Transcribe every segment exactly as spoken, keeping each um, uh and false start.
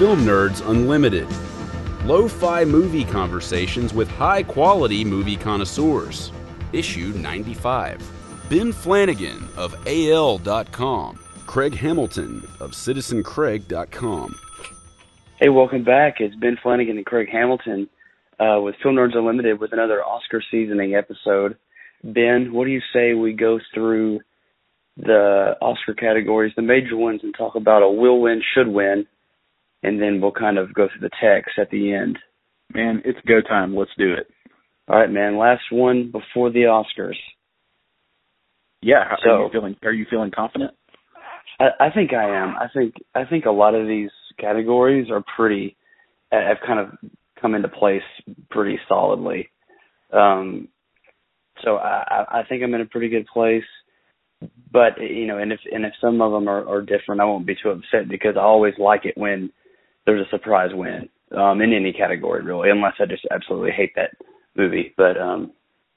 Film Nerds Unlimited. Lo-fi movie conversations with high-quality movie connoisseurs. Issue ninety-five. Ben Flanagan of A L dot com. Craig Hamilton of Citizen Craig dot com. Hey, welcome back. It's Ben Flanagan and Craig Hamilton uh, with Film Nerds Unlimited with another Oscar seasoning episode. Ben, what do you say we go through the Oscar categories, the major ones, and talk about a will win, should win, and then we'll kind of go through the text at the end. Man, it's go time. Let's do it. All right, man. Last one before the Oscars. Yeah. How, so, are you feeling? Are you feeling confident? I, I think I am. I think I think a lot of these categories are pretty have kind of come into place pretty solidly. Um, so I, I think I'm in a pretty good place. But you know, and if and if some of them are, are different, I won't be too upset because I always like it when there's a surprise win um, in any category, really, unless I just absolutely hate that movie. But um,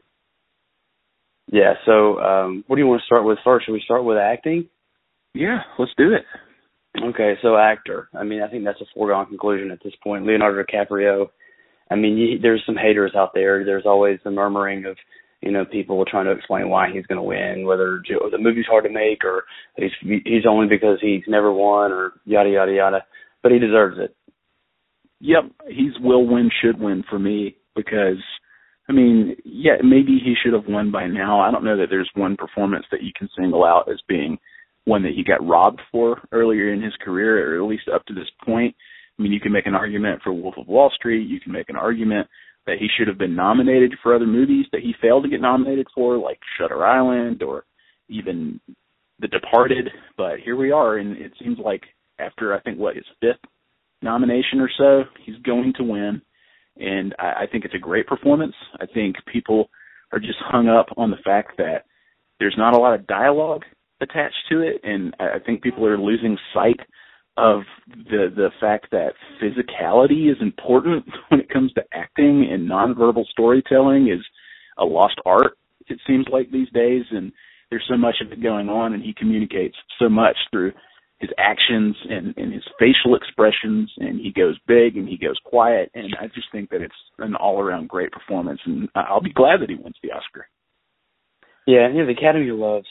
yeah. So um, what do you want to start with first? Should we start with acting? Yeah, let's do it. Okay, so actor. I mean, I think that's a foregone conclusion at this point. Leonardo DiCaprio. I mean, you, there's some haters out there. There's always the murmuring of, you know, people trying to explain why he's going to win, whether the movie's hard to make or he's he's only because he's never won or yada, yada, yada. But he deserves it. Yep, he's will win, should win for me because, I mean, yeah, maybe he should have won by now. I don't know that there's one performance that you can single out as being one that he got robbed for earlier in his career, or at least up to this point. I mean, you can make an argument for Wolf of Wall Street. You can make an argument that he should have been nominated for other movies that he failed to get nominated for, like Shutter Island or even The Departed. But here we are, and it seems like after, I think, what, his fifth nomination or so, he's going to win. And I, I think it's a great performance. I think people are just hung up on the fact that there's not a lot of dialogue attached to it, and I think people are losing sight of the the fact that physicality is important when it comes to acting, and nonverbal storytelling is a lost art, it seems like these days, and there's so much of it going on, and he communicates so much through his actions and, and his facial expressions, and he goes big and he goes quiet, and I just think that it's an all-around great performance, and I'll be glad that he wins the Oscar. Yeah, you know, the Academy loves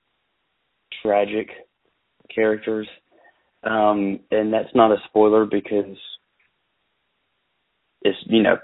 tragic characters, um, and that's not a spoiler because it's, you know,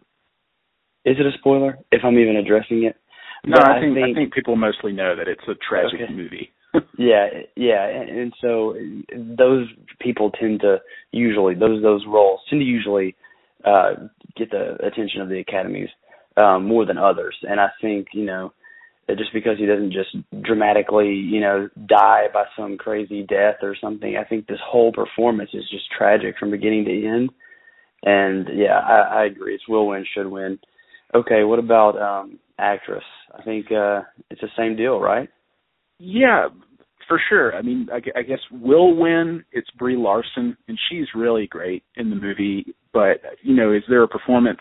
is it a spoiler if I'm even addressing it? No, I think, I think I think people mostly know that it's a tragic okay. movie. yeah, yeah, and, and so those people tend to usually those those roles tend to usually uh, get the attention of the academies um, more than others, and I think, you know, just because he doesn't just dramatically, you know, die by some crazy death or something. I think this whole performance is just tragic from beginning to end. And, yeah, I, I agree. It's will win, should win. Okay, what about um, actress? I think uh, it's the same deal, right? Yeah, for sure. I mean, I, I guess will win, it's Brie Larson, and she's really great in the movie. But, you know, is there a performance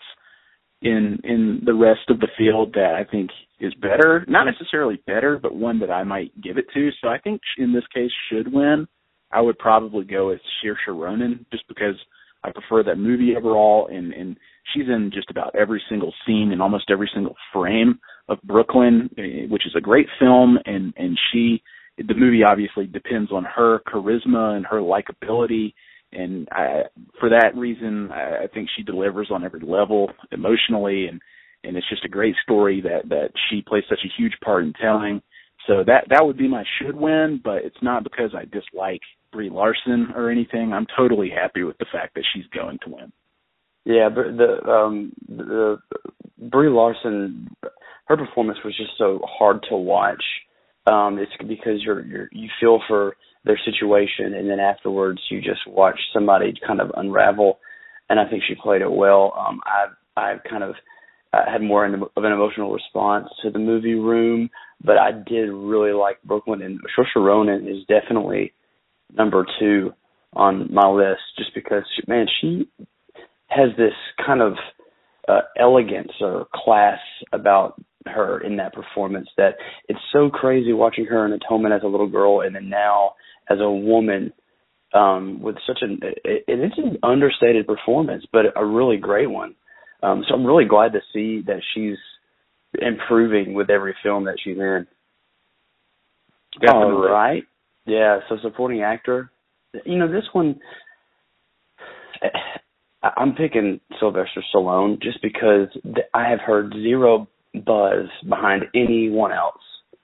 in in the rest of the field that I think is better? Not necessarily better, but one that I might give it to. So I think in this case should win. I would probably go with Saoirse Ronan just because I prefer that movie overall, and, and she's in just about every single scene and almost every single frame of Brooklyn, which is a great film, and, and she, the movie obviously depends on her charisma and her likability. And I, for that reason, I think she delivers on every level emotionally, and, and it's just a great story that, that she plays such a huge part in telling. So that that would be my should win, but it's not because I dislike Brie Larson or anything. I'm totally happy with the fact that she's going to win. Yeah, but the um, the Brie Larson, her performance was just so hard to watch. Um, it's because you're, you're you feel for their situation, and then afterwards you just watch somebody kind of unravel, and I think she played it well. Um, I've I've kind of uh, had more of an emotional response to the movie Room, but I did really like Brooklyn, and Saoirse Ronan is definitely number two on my list, just because, man, she has this kind of uh, elegance or class about her in that performance that it's so crazy watching her in Atonement as a little girl, and then now as a woman um, with such an it, it's an understated performance, but a really great one. Um, so I'm really glad to see that she's improving with every film that she's in. Definitely. All right. Yeah, so supporting actor. You know, this one, I'm picking Sylvester Stallone just because I have heard zero buzz behind anyone else.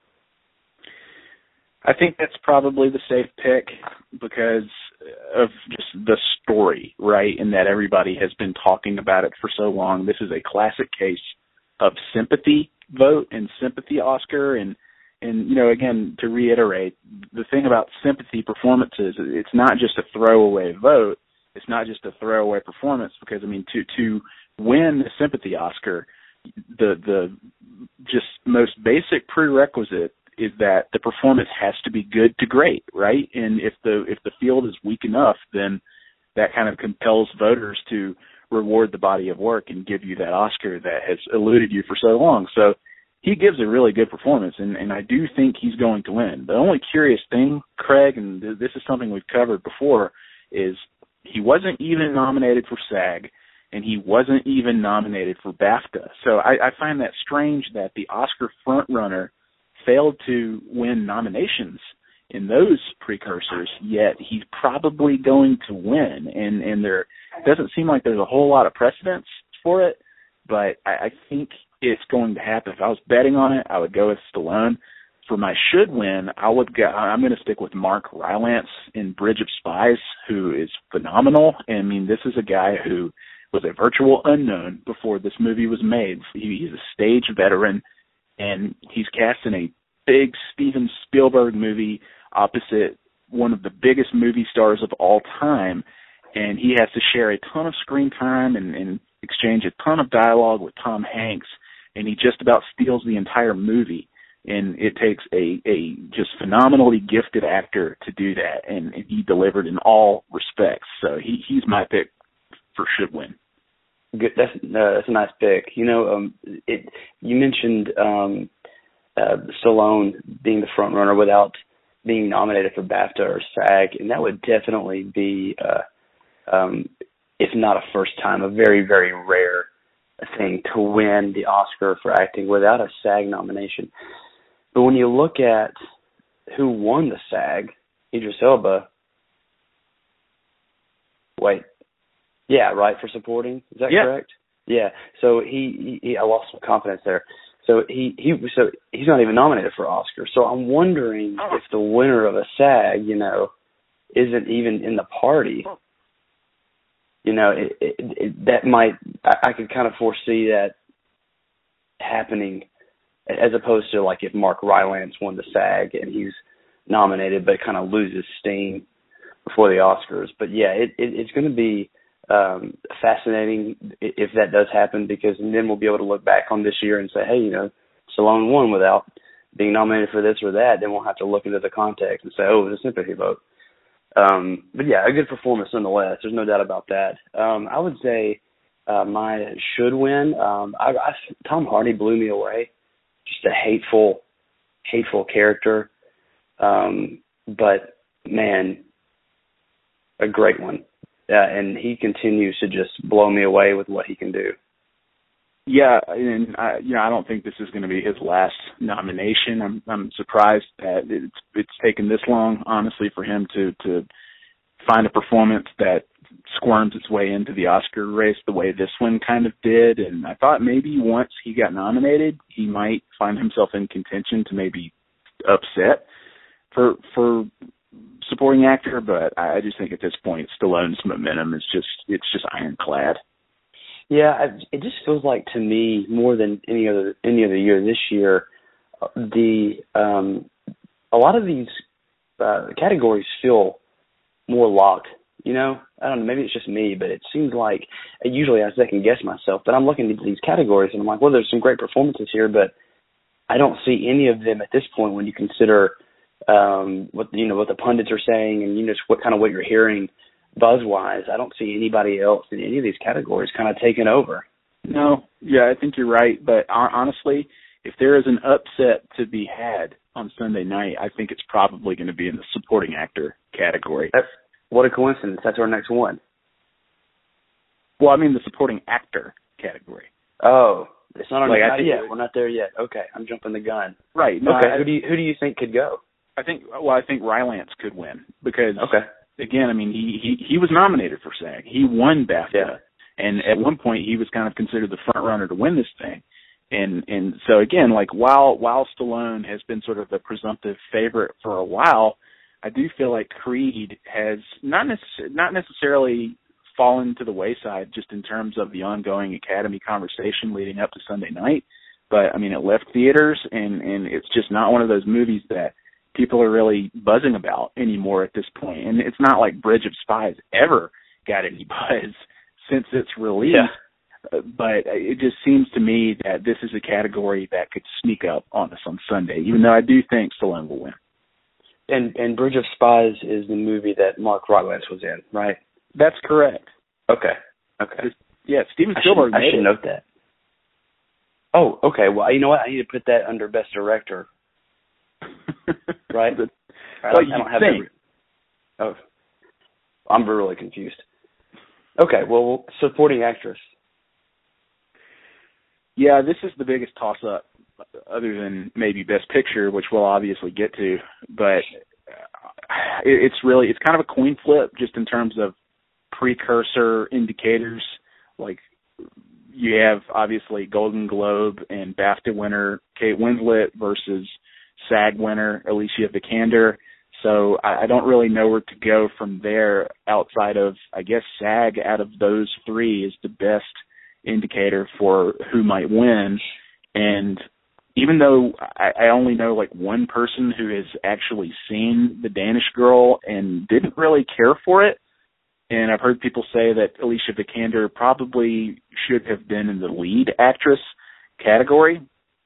I think that's probably the safe pick because of just the story, right? And that everybody has been talking about it for so long. This is a classic case of sympathy vote and sympathy Oscar. And, and you know, again, to reiterate, the thing about sympathy performances, it's not just a throwaway vote. It's not just a throwaway performance because, I mean, to, to win the sympathy Oscar, the the just most basic prerequisite is that the performance has to be good to great, right? And if the if the field is weak enough, then that kind of compels voters to reward the body of work and give you that Oscar that has eluded you for so long. So he gives a really good performance, and, and I do think he's going to win. The only curious thing, Craig, and this is something we've covered before, is he wasn't even nominated for SAG, and he wasn't even nominated for BAFTA. So I, I find that strange that the Oscar frontrunner failed to win nominations in those precursors, yet he's probably going to win. And, and there doesn't seem like there's a whole lot of precedence for it, but I, I think it's going to happen. If I was betting on it, I would go with Stallone. For my should win, I would go, I'm going to stick with Mark Rylance in Bridge of Spies, who is phenomenal. And I mean, this is a guy who was a virtual unknown before this movie was made. He, he's a stage veteran, and he's cast in a big Steven Spielberg movie opposite one of the biggest movie stars of all time, and he has to share a ton of screen time and, and exchange a ton of dialogue with Tom Hanks, and he just about steals the entire movie. And it takes a, a just phenomenally gifted actor to do that, and, and he delivered in all respects. So he, he's my pick for should win. Good. That's uh, that's a nice pick. You know, um, it. You mentioned um, uh, Stallone being the front runner without being nominated for BAFTA or SAG, and that would definitely be, uh, um, if not a first time, a very very rare thing to win the Oscar for acting without a SAG nomination. But when you look at who won the SAG, Idris Elba. Wait. Yeah, right, for supporting. Is that yeah. correct? Yeah. So he, he, he, I lost some confidence there. So he, he, so he's not even nominated for Oscar. So I'm wondering oh. if the winner of a SAG, you know, isn't even in the party. Oh. You know, it, it, it, that might, I, I could kind of foresee that happening, as opposed to like if Mark Rylance won the SAG and he's nominated, but kind of loses steam before the Oscars. But yeah, it, it, it's going to be um, fascinating if that does happen, because then we'll be able to look back on this year and say, hey, you know, Stallone won without being nominated for this or that. Then we'll have to look into the context and say, oh, it was a sympathy vote. Um, but yeah, a good performance nonetheless. There's no doubt about that. Um, I would say uh, my should win. Um, I, I, Tom Hardy blew me away. Just a hateful, hateful character. Um, but man, a great one. Uh, and he continues to just blow me away with what he can do. Yeah, and I, you know, I don't think this is going to be his last nomination. I'm, I'm surprised that it's it's taken this long, honestly, for him to to find a performance that squirms its way into the Oscar race the way this one kind of did. And I thought maybe once he got nominated, he might find himself in contention to maybe upset for for supporting actor. But I just think at this point, Stallone's momentum is just it's just ironclad. Yeah, I, it just feels like to me more than any other any other year this year, the um, a lot of these uh, categories feel more locked. You know, I don't know, maybe it's just me, but it seems like usually I second guess myself. But I'm looking at these categories and I'm like, well, there's some great performances here, but I don't see any of them at this point when you consider um, what you know what the pundits are saying and you know what kind of what you're hearing. Buzz-wise, I don't see anybody else in any of these categories kind of taking over. No, yeah, I think you're right. But honestly, if there is an upset to be had on Sunday night, I think it's probably going to be in the supporting actor category. That's, What a coincidence. That's our next one. Well, I mean the supporting actor category. Oh, it's not our like, next, I not think yet. We're not there yet. Okay, I'm jumping the gun. Right. No, okay, I, who do you who do you think could go? I think well, I think Rylance could win because okay. Again, I mean he, he he was nominated for SAG. He won BAFTA, yeah. and at one point he was kind of considered the front runner to win this thing. And and so again, like while while Stallone has been sort of the presumptive favorite for a while, I do feel like Creed has not necess- not necessarily fallen to the wayside just in terms of the ongoing Academy conversation leading up to Sunday night. But I mean, it left theaters, and and it's just not one of those movies that people are really buzzing about anymore at this point. And it's not like Bridge of Spies ever got any buzz since its release. Yeah. But it just seems to me that this is a category that could sneak up on us on Sunday, even though I do think Stallone will win. And and Bridge of Spies is the movie that Mark Rylance was in, right? That's correct. Okay. Okay. Yeah, Steven I Spielberg should, made I should it. note that. Oh, okay. Well, you know what? I need to put that under Best Director. Right? Well, I don't, you I don't have think. the, oh, I'm really confused. Okay, well, supporting actress. Yeah, this is the biggest toss-up, other than maybe Best Picture, which we'll obviously get to. But it's really, it's kind of a coin flip just in terms of precursor indicators. Like, you have, obviously, Golden Globe and BAFTA winner Kate Winslet versus SAG winner Alicia Vikander. So I, I don't really know where to go from there outside of, I guess, SAG out of those three is the best indicator for who might win. And even though I, I only know like one person who has actually seen The Danish Girl and didn't really care for it, and I've heard people say that Alicia Vikander probably should have been in the lead actress category,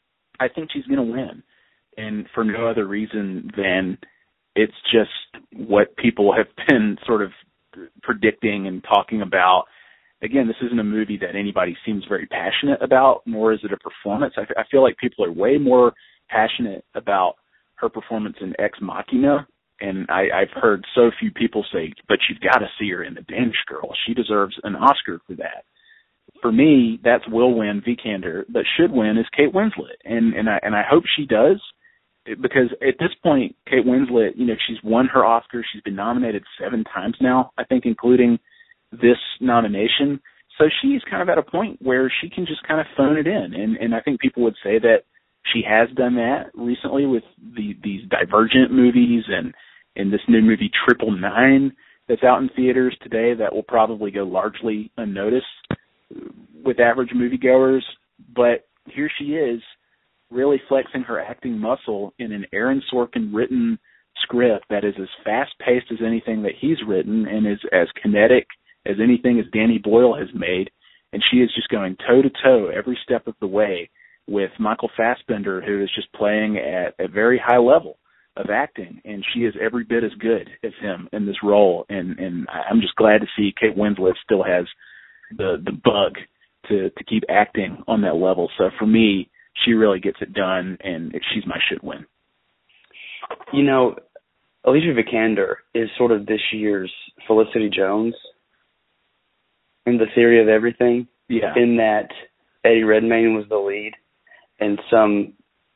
I think she's going to win. And for no other reason than it's just what people have been sort of predicting and talking about. Again, this isn't a movie that anybody seems very passionate about, nor is it a performance. I, I feel like people are way more passionate about her performance in Ex Machina, and I, I've heard so few people say, but you've got to see her in The Danish Girl. She deserves an Oscar for that. For me, that's will win Vikander, but should win is Kate Winslet, and and I and I hope she does, because at this point, Kate Winslet, you know, she's won her Oscar. She's been nominated seven times now, I think, including this nomination. So she's kind of at a point where she can just kind of phone it in. And, and I think people would say that she has done that recently with the, these Divergent movies and, and this new movie Triple Nine that's out in theaters today that will probably go largely unnoticed with average moviegoers. But here she is really flexing her acting muscle in an Aaron Sorkin written script that is as fast-paced as anything that he's written and is as kinetic as anything as Danny Boyle has made, and she is just going toe-to-toe every step of the way with Michael Fassbender, who is just playing at a very high level of acting, and she is every bit as good as him in this role, and, and I'm just glad to see Kate Winslet still has the, the bug to, to keep acting on that level. So for me, she really gets it done, and she's my should win. You know, Alicia Vikander is sort of this year's Felicity Jones in The Theory of Everything, yeah. in that Eddie Redmayne was the lead and some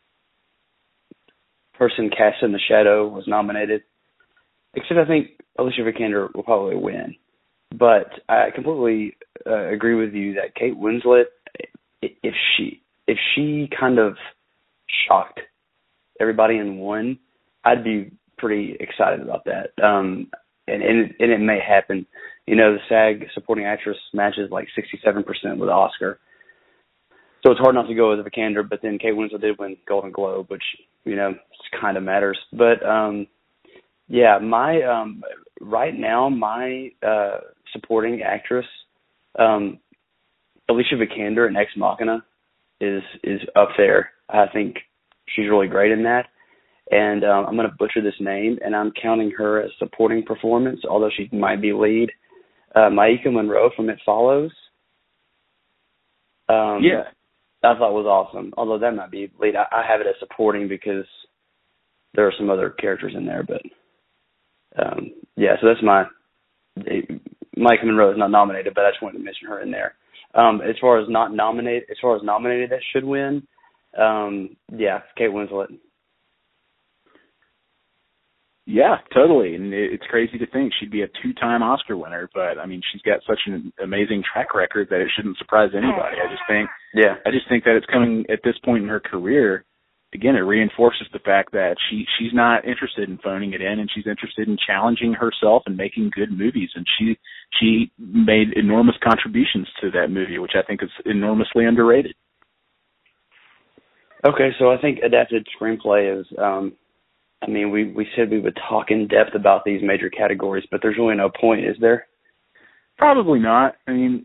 person cast in the shadow was nominated. Except I think Alicia Vikander will probably win. But I completely uh, agree with you that Kate Winslet, if she if she kind of shocked everybody in one, I'd be pretty excited about that. Um, and, and, it, and it may happen. You know, the SAG supporting actress matches like sixty-seven percent with Oscar. So it's hard not to go with Vikander, but then Kate Winslet did win Golden Globe, which, you know, kind of matters. But, um, yeah, my um, right now, my uh, supporting actress, um, Alicia Vikander in Ex Machina, is, is up there. I think she's really great in that. And um, I'm going to butcher this name, and I'm counting her as supporting performance, although she might be lead. Uh, Maika Monroe from It Follows. Um, yeah. I thought was awesome, although that might be lead. I, I have it as supporting because there are some other characters in there. But, um, yeah, so that's my Micah Monroe is not nominated, but I just wanted to mention her in there. Um, as far as not nominated, as far as nominated that should win, um, yeah, Kate Winslet. Yeah, totally. And it's crazy to think she'd be a two-time Oscar winner, but I mean, she's got such an amazing track record that it shouldn't surprise anybody. I just think, yeah, I just think that it's coming at this point in her career. Again, it reinforces the fact that she she's not interested in phoning it in, and she's interested in challenging herself and making good movies. And she she made enormous contributions to that movie, which I think is enormously underrated. Okay, so I think adapted screenplay is. Um, I mean, we, we said we would talk in depth about these major categories, but there's really no point, is there? Probably not. I mean,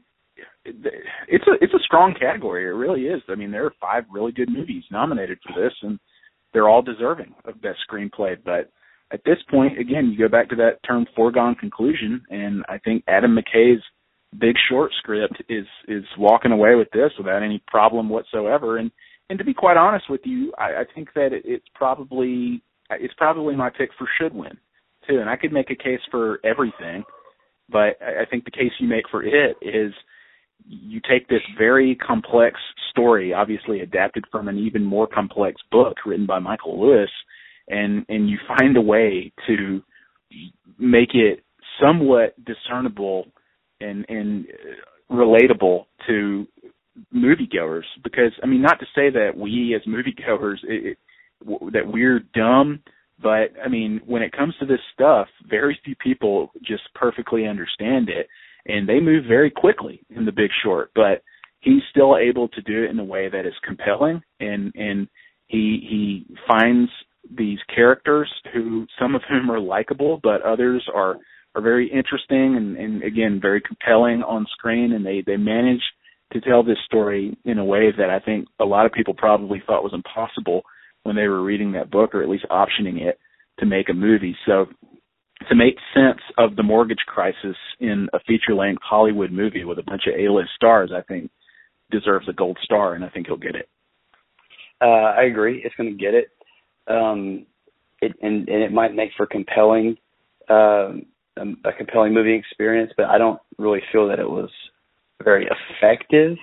it's a it's a strong category. It really is. I mean, there are five really good movies nominated for this, and they're all deserving of best screenplay. But at this point, again, you go back to that term foregone conclusion, and I think Adam McKay's Big Short script is is walking away with this without any problem whatsoever. And and to be quite honest with you, I, I think that it, it's probably it's probably my pick for should win too. And I could make a case for everything, but I, I think the case you make for it is you take this very complex story, obviously adapted from an even more complex book written by Michael Lewis, and, and you find a way to make it somewhat discernible and, and relatable to moviegoers. Because, I mean, not to say that we as moviegoers, it, it, w- that we're dumb, but, I mean, when it comes to this stuff, very few people just perfectly understand it. And they move very quickly in The Big Short, but he's still able to do it in a way that is compelling, and, and he he finds these characters who, some of whom are likable, but others are, are very interesting and, and, again, very compelling on screen, and they, they manage to tell this story in a way that I think a lot of people probably thought was impossible when they were reading that book, or at least optioning it to make a movie. So to make sense of the mortgage crisis in a feature-length Hollywood movie with a bunch of A-list stars, I think deserves a gold star, and I think he'll get it. Uh, I agree. It's going to get it. Um, it and, and it might make for compelling, uh, a compelling movie experience, but I don't really feel that it was very effective.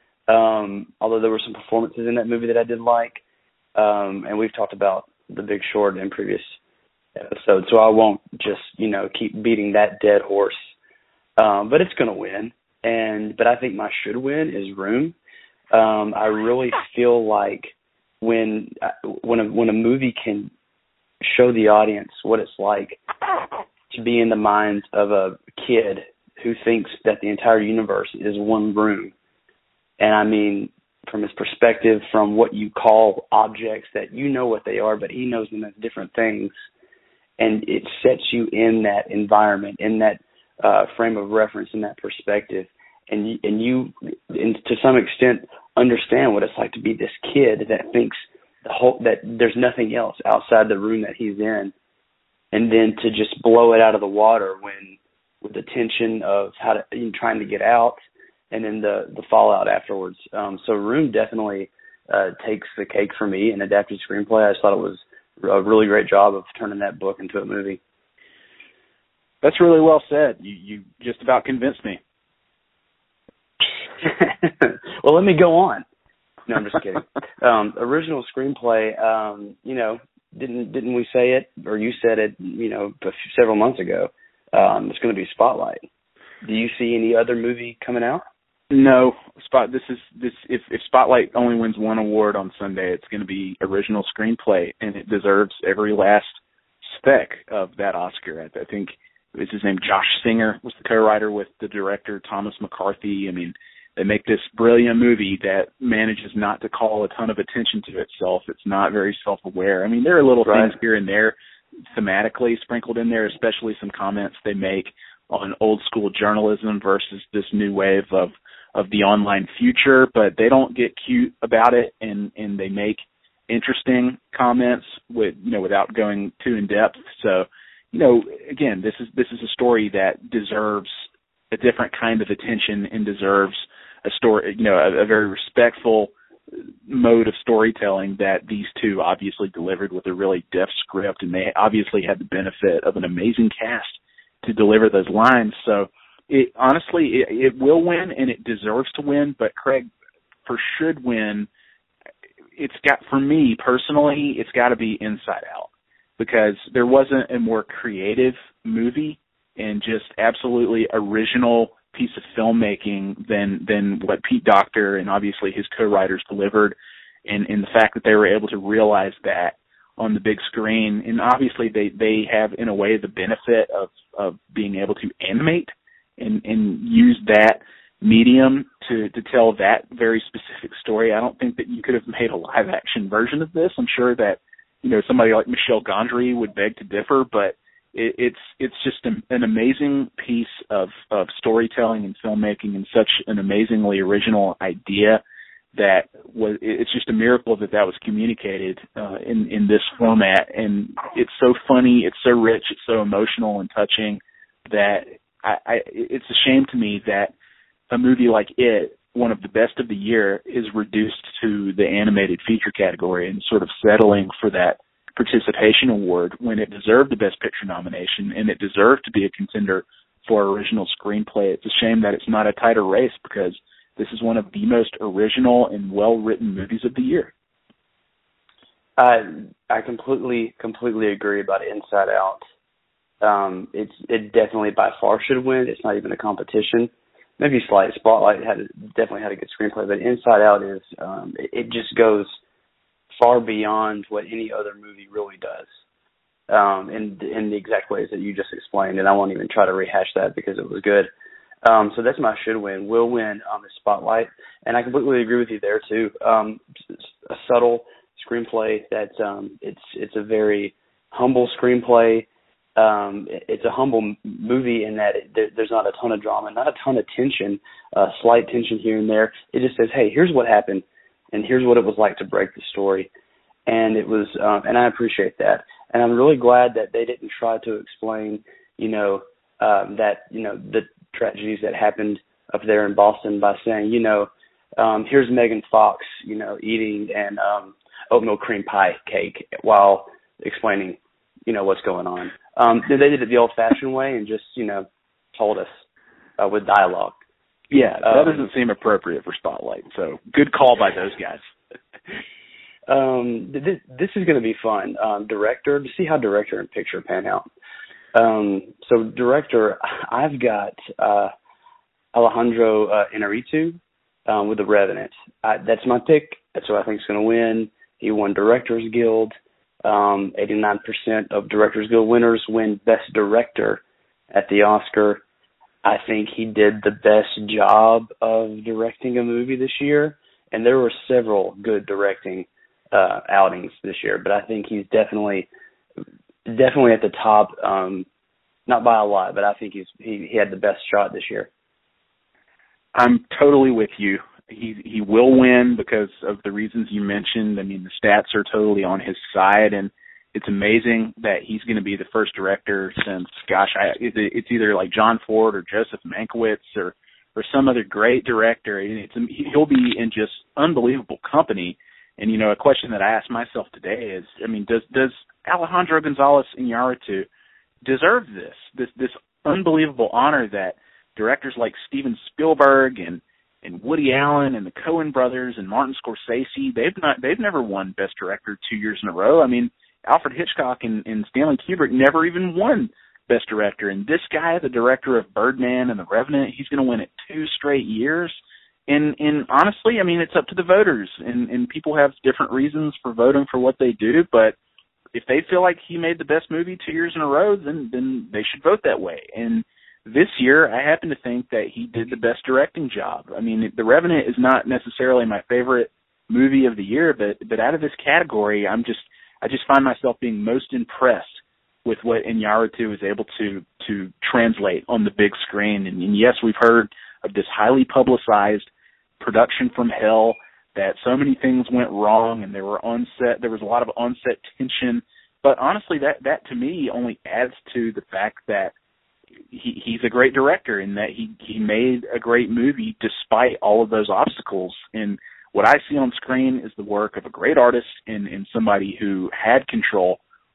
Um, although there were some performances in that movie that I did like, um, and we've talked about The Big Short in previous episode, so I won't just, you know, keep beating that dead horse. Um, but it's going to win, and but I think my should win is Room. Um, I really feel like when when a, when a movie can show the audience what it's like to be in the minds of a kid who thinks that the entire universe is one room, and I mean from his perspective, from what you call objects that you know what they are, but he knows them as different things. And it sets you in that environment, in that uh, frame of reference, in that perspective, and you, and you, and to some extent, understand what it's like to be this kid that thinks the whole that there's nothing else outside the room that he's in, and then to just blow it out of the water when with the tension of how to you know, trying to get out, and then the the fallout afterwards. Um, so Room definitely uh, takes the cake for me in adapted screenplay. I just thought it was a really great job of turning that book into a movie. That's really well said. You you just about convinced me. Well, let me go on. No, I'm just kidding. um, original screenplay, um, you know, didn't didn't we say it, or you said it, you know, several months ago? Um, it's going to be Spotlight. Do you see any other movie coming out? No, Spot. This is this. If, if Spotlight only wins one award on Sunday, it's going to be original screenplay, and it deserves every last speck of that Oscar. I, I think it's his name. Josh Singer was the co-writer with the director Thomas McCarthy. I mean, they make this brilliant movie that manages not to call a ton of attention to itself. It's not very self-aware. I mean, there are little right. things here and there thematically sprinkled in there, especially some comments they make on old school journalism versus this new wave of of the online future, but they don't get cute about it, and, and they make interesting comments with, you know, without going too in depth. So, you know, again, this is, this is a story that deserves a different kind of attention and deserves a story, you know, a, a very respectful mode of storytelling that these two obviously delivered with a really deft script, and they obviously had the benefit of an amazing cast to deliver those lines. So it honestly, it, it will win and it deserves to win. But Craig, for should win, it's got, for me personally, it's got to be Inside Out, because there wasn't a more creative movie and just absolutely original piece of filmmaking than than what Pete Docter and obviously his co-writers delivered, and, and the fact that they were able to realize that on the big screen. And obviously they, they have, in a way, the benefit of, of being able to animate and, and use that medium to, to tell that very specific story. I don't think that you could have made a live-action version of this. I'm sure that, you know, somebody like Michel Gondry would beg to differ, but it, it's it's just an, an amazing piece of, of storytelling and filmmaking, and such an amazingly original idea that was, it's just a miracle that that was communicated uh, in, in this format. And it's so funny, it's so rich, it's so emotional and touching that I, I, it's a shame to me that a movie like it, one of the best of the year, is reduced to the animated feature category and sort of settling for that participation award when it deserved the Best Picture nomination and it deserved to be a contender for original screenplay. It's a shame that it's not a tighter race, because this is one of the most original and well-written movies of the year. I I completely completely agree about Inside Out. Um, it's it definitely by far should win. It's not even a competition. Maybe slight Spotlight had definitely had a good screenplay, but Inside Out is um, it, it just goes far beyond what any other movie really does, um, in in the exact ways that you just explained. And I won't even try to rehash that because it was good. Um, so that's my should win. Will win on the Spotlight, and I completely agree with you there too. Um, a subtle screenplay that um, it's it's a very humble screenplay. Um, it's a humble movie in that it, there, there's not a ton of drama, not a ton of tension, uh, slight tension here and there. It just says, hey, here's what happened, and here's what it was like to break the story. And it was, um, and I appreciate that. And I'm really glad that they didn't try to explain, you know, um, that, you know, the tragedies that happened up there in Boston by saying, you know, um, here's Megan Fox, you know, eating an um, oatmeal cream pie cake while explaining, you know, what's going on. Um, they did it the old-fashioned way and just, you know, told us uh, with dialogue. Yeah, that um, doesn't seem appropriate for Spotlight. So good call by those guys. um, this, this is going to be fun. Um, director, to see how director and picture pan out. Um, so director, I've got uh, Alejandro uh, Inarritu um, with The Revenant. I, that's my pick. That's who I think is going to win. He won Directors Guild. Um, eighty-nine percent of Directors Guild winners win Best Director at the Oscar. I think he did the best job of directing a movie this year, and there were several good directing uh, outings this year, but I think he's definitely definitely at the top, um, not by a lot, but I think he's he, he had the best shot this year. I'm totally with you. He he will win because of the reasons you mentioned. I mean, the stats are totally on his side, and it's amazing that he's going to be the first director since, gosh, I, it's either like John Ford or Joseph Mankiewicz or, or some other great director. It's, he'll be in just unbelievable company. And, you know, a question that I ask myself today is, I mean, does does Alejandro González Iñárritu deserve this, this, this unbelievable honor that directors like Steven Spielberg and and Woody Allen and the Coen brothers and Martin Scorsese, they've not they've never won Best Director two years in a row. I mean, Alfred Hitchcock and, and Stanley Kubrick never even won Best Director. And this guy, the director of Birdman and The Revenant, he's going to win it two straight years. And and honestly, I mean, it's up to the voters. And, and people have different reasons for voting for what they do. But if they feel like he made the best movie two years in a row, then then they should vote that way. And this year, I happen to think that he did the best directing job. I mean, The Revenant is not necessarily my favorite movie of the year, but but out of this category, I'm just I just find myself being most impressed with what Iñárritu is able to to translate on the big screen. And, and yes, we've heard of this highly publicized production from hell, that so many things went wrong, and there were on-set there was a lot of on-set tension. But honestly, that that to me only adds to the fact that He, he's a great director in that he, he made a great movie despite all of those obstacles. And what I see on screen is the work of a great artist and, and somebody who had control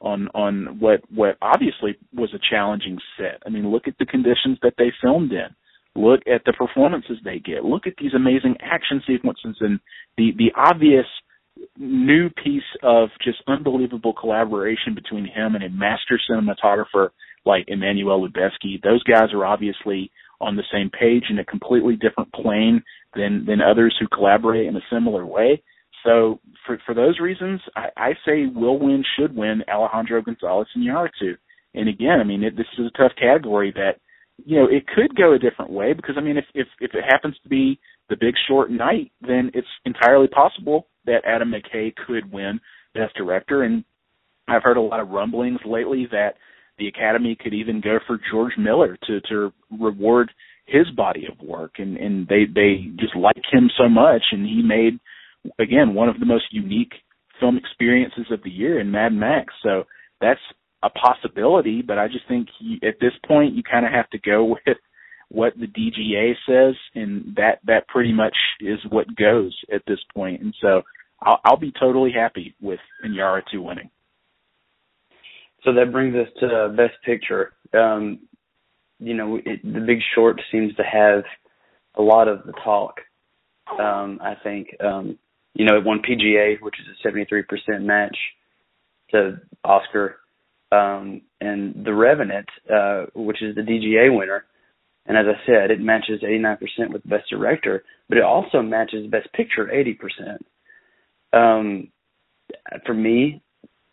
on on what what obviously was a challenging set. I mean, look at the conditions that they filmed in. Look at the performances they get. Look at these amazing action sequences and the the obvious new piece of just unbelievable collaboration between him and a master cinematographer like Emmanuel Lubezki. Those guys are obviously on the same page in a completely different plane than than others who collaborate in a similar way. So for for those reasons, I, I say will win, should win Alejandro González Iñárritu. And again, I mean, it, this is a tough category that, you know, it could go a different way because, I mean, if, if, if it happens to be The Big Short night, then it's entirely possible that Adam McKay could win Best Director. And I've heard a lot of rumblings lately that the Academy could even go for George Miller to, to reward his body of work. And, and they, they just like him so much. And he made, again, one of the most unique film experiences of the year in Mad Max. So that's a possibility, but I just think you, at this point you kind of have to go with what the D G A says, and that, that pretty much is what goes at this point. And so I'll, I'll be totally happy with Iñárritu winning. So that brings us to Best Picture. Um, you know, it, The Big Short seems to have a lot of the talk. Um, I think, um, you know, it won P G A, which is a seventy-three percent match to Oscar. Um, and The Revenant, uh, which is the D G A winner, and as I said, it matches eighty-nine percent with Best Director, but it also matches Best Picture eighty percent. Um, for me,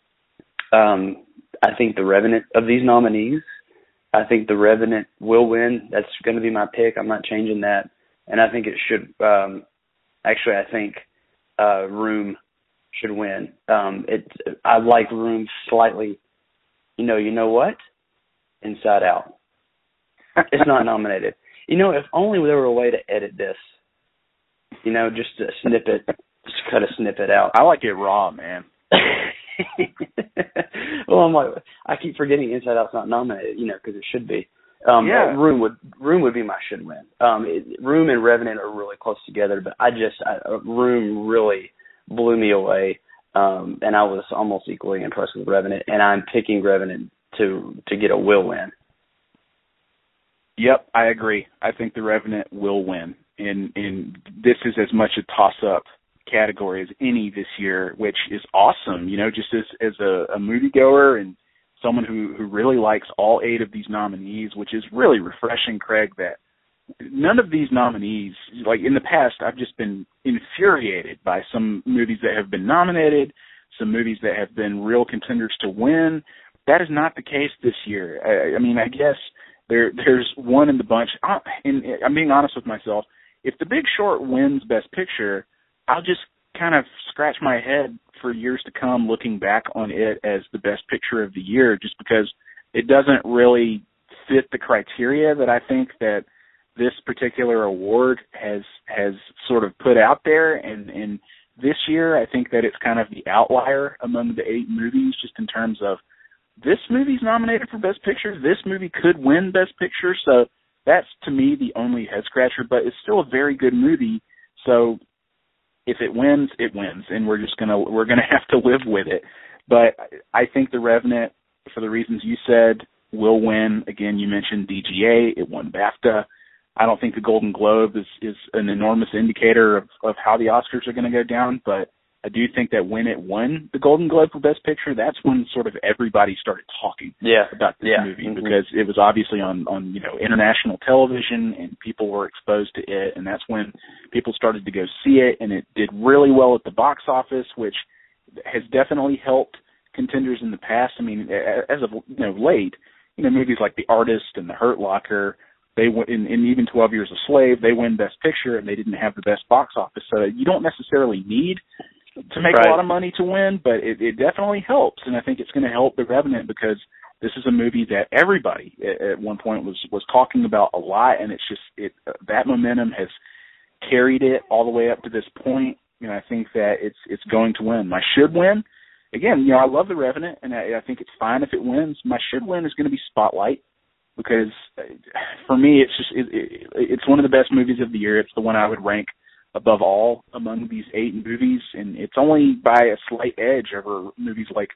um, I think The Revenant, of these nominees, I think The Revenant will win. That's going to be my pick. I'm not changing that. And I think it should, um, actually, I think uh, Room should win. Um, it, I like Room slightly. You know, you know what? Inside Out. It's not nominated. You know, if only there were a way to edit this. You know, just a snippet, just cut a snippet out. I like it raw, man. Well, I'm like, I keep forgetting Inside Out's not nominated. You know, because it should be. Um, yeah. Room would Room would be my should win. Um, it, Room and Revenant are really close together, but I just I, Room really blew me away. Um, and I was almost equally impressed with Revenant, and I'm picking Revenant to to get a will win. Yep, I agree. I think The Revenant will win, and and this is as much a toss-up category as any this year, which is awesome. You know, just as as a, a moviegoer and someone who who really likes all eight of these nominees, which is really refreshing, Craig. That none of these nominees, like in the past, I've just been infuriated by some movies that have been nominated, some movies that have been real contenders to win. That is not the case this year. I, I mean, I guess there there's one in the bunch. I, and I'm being honest with myself. If The Big Short wins Best Picture, I'll just kind of scratch my head for years to come looking back on it as the best picture of the year, just because it doesn't really fit the criteria that I think that this particular award has has sort of put out there. And, and this year, I think that it's kind of the outlier among the eight movies, just in terms of this movie's nominated for Best Picture. This movie could win Best Picture. So that's, to me, the only head scratcher, but it's still a very good movie. So if it wins, it wins, and we're just gonna we're gonna have to live with it. But I think The Revenant, for the reasons you said, will win. Again, you mentioned D G A. It won BAFTA. I don't think the Golden Globe is, is an enormous indicator of, of how the Oscars are going to go down, but I do think that when it won the Golden Globe for Best Picture, that's when sort of everybody started talking yeah. about this yeah. movie, mm-hmm. because it was obviously on, on, you know, international television and people were exposed to it, and that's when people started to go see it, and it did really well at the box office, which has definitely helped contenders in the past. I mean, as of, you know, late, you know, movies like The Artist and The Hurt Locker, they went in, in even twelve Years a Slave, they win Best Picture and they didn't have the best box office. So you don't necessarily need to make right. a lot of money to win, but it, it definitely helps. And I think it's going to help The Revenant because this is a movie that everybody at, at one point was, was talking about a lot. And it's just, it, uh, that momentum has carried it all the way up to this point. And I think that it's, it's going to win. My should win, again, you know, I love The Revenant and I, I think it's fine if it wins. My should win is going to be Spotlight. Because for me, it's just it, it, it's one of the best movies of the year. It's the one I would rank above all among these eight movies, and it's only by a slight edge over movies like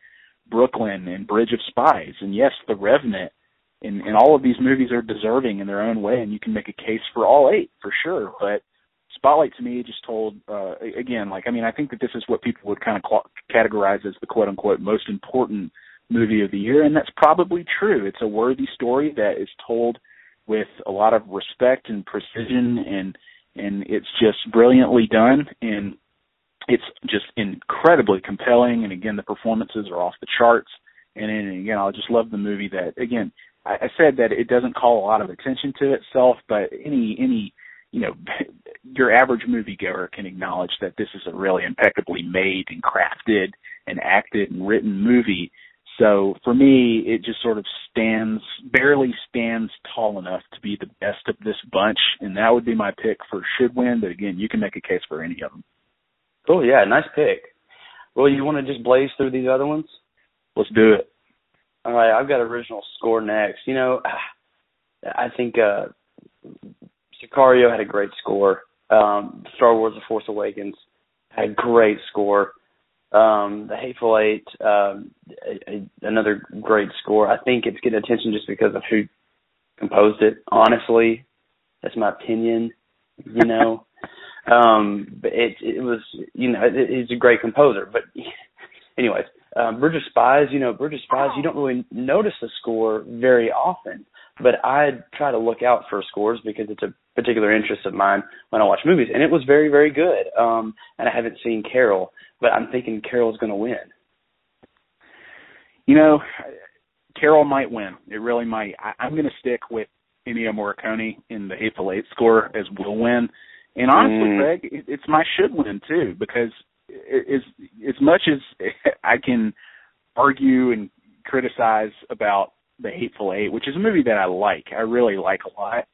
Brooklyn and Bridge of Spies, and yes, The Revenant, and, and all of these movies are deserving in their own way, and you can make a case for all eight for sure. But Spotlight to me just told, uh, again, like, I mean, I think that this is what people would kind of qu- categorize as the quote-unquote most important movie of the year, and that's probably true. It's a worthy story that is told with a lot of respect and precision, and and it's just brilliantly done, and it's just incredibly compelling, and again, the performances are off the charts, and, and again, I just love the movie that, again, I, I said that it doesn't call a lot of attention to itself, but any, any you know, your average moviegoer can acknowledge that this is a really impeccably made and crafted and acted and written movie. So for me, it just sort of stands, barely stands tall enough to be the best of this bunch, and that would be my pick for should win, but again, you can make a case for any of them. Oh, yeah, nice pick. Well, you want to just blaze through these other ones? Let's do it. All right, I've got original score next. You know, I think uh, Sicario had a great score. Um, Star Wars The Force Awakens had a great score. Um, The Hateful Eight, um, a, a, another great score. I think it's getting attention just because of who composed it. Honestly, that's my opinion. You know, um, but it it was you know it, he's a great composer. But anyways, um, Bridge of Spies. You know, Bridge of Spies. You don't really notice the score very often, but I try to look out for scores because it's a particular interest of mine when I watch movies, and it was very, very good. Um, and I haven't seen Carol, but I'm thinking Carol's going to win. You know, Carol might win. It really might. I, I'm going to stick with Ennio Morricone in the Hateful Eight score as will win. And honestly, mm. Greg, it, it's my should win too, because it, as as much as I can argue and criticize about the Hateful Eight, which is a movie that I like, I really like a lot.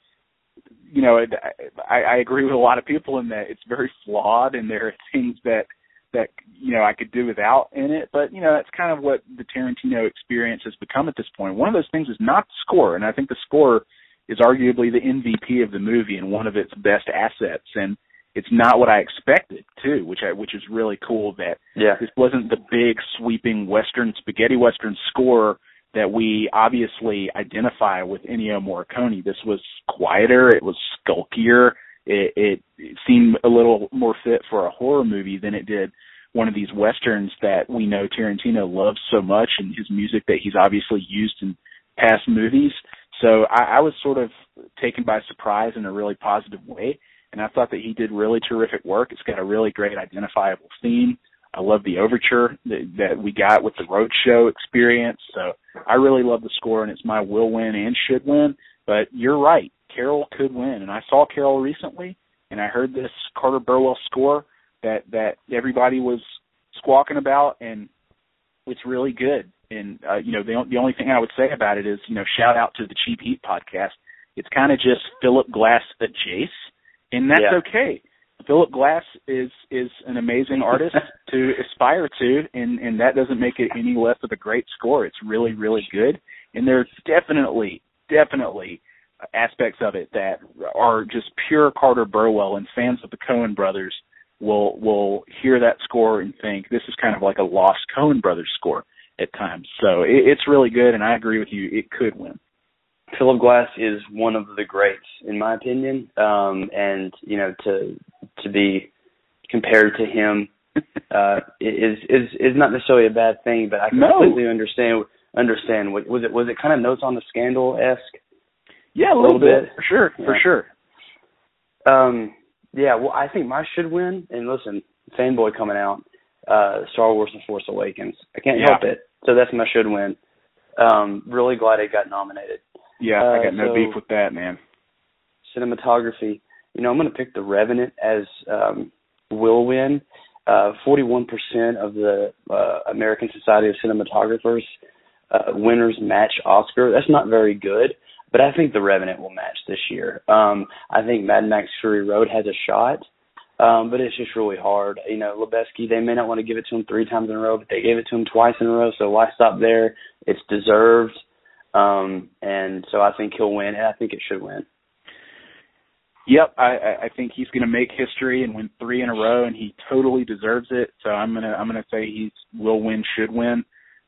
You know, I, I agree with a lot of people in that it's very flawed, and there are things that that you know I could do without in it. But you know, that's kind of what the Tarantino experience has become at this point. One of those things is not the score, and I think the score is arguably the M V P of the movie and one of its best assets. And it's not what I expected too, which I, which is really cool. That yeah. This wasn't the big sweeping Western spaghetti Western score that we obviously identify with Ennio Morricone. This was quieter. It was skulkier. It, it, it seemed a little more fit for a horror movie than it did one of these Westerns that we know Tarantino loves so much, and his music that he's obviously used in past movies. So I, I was sort of taken by surprise in a really positive way, and I thought that he did really terrific work. It's got a really great identifiable theme. I love the overture that, that we got with the Roadshow experience. So I really love the score, and it's my will win and should win. But you're right. Carol could win. And I saw Carol recently, and I heard this Carter Burwell score that, that everybody was squawking about, and it's really good. And, uh, you know, the, the only thing I would say about it is, you know, shout out to the Cheap Heat podcast. It's kind of just Philip Glass adjacent, and that's yeah. okay. Philip Glass is is an amazing artist to aspire to, and, and that doesn't make it any less of a great score. It's really, really good. And there's definitely, definitely aspects of it that are just pure Carter Burwell, and fans of the Coen brothers will will hear that score and think this is kind of like a lost Coen brothers score at times. So it, it's really good, and I agree with you. It could win. Philip Glass is one of the greats, in my opinion, um, and you know, to to be compared to him uh, is is is not necessarily a bad thing. But I completely no. understand understand. What, was it was it kind of Notes on the Scandal esque? Yeah, a little, a little bit. bit for sure, yeah. for sure. Um, yeah, well, I think my should win. And listen, fanboy coming out, uh, Star Wars: The Force Awakens. I can't yeah. help it. So that's my should win. Um, really glad it got nominated. Yeah, uh, I got no so, beef with that, man. Cinematography. You know, I'm going to pick The Revenant as um, will win. Uh, forty-one percent of the uh, American Society of Cinematographers uh, winners match Oscar. That's not very good, but I think The Revenant will match this year. Um, I think Mad Max Fury Road has a shot, um, but it's just really hard. You know, Lebowski, they may not want to give it to him three times in a row, but they gave it to him twice in a row, so why stop there? It's deserved. Um, and so I think he'll win, and I think it should win. Yep, I, I think he's going to make history and win three in a row, and he totally deserves it. So I'm gonna I'm gonna say he's will win, should win.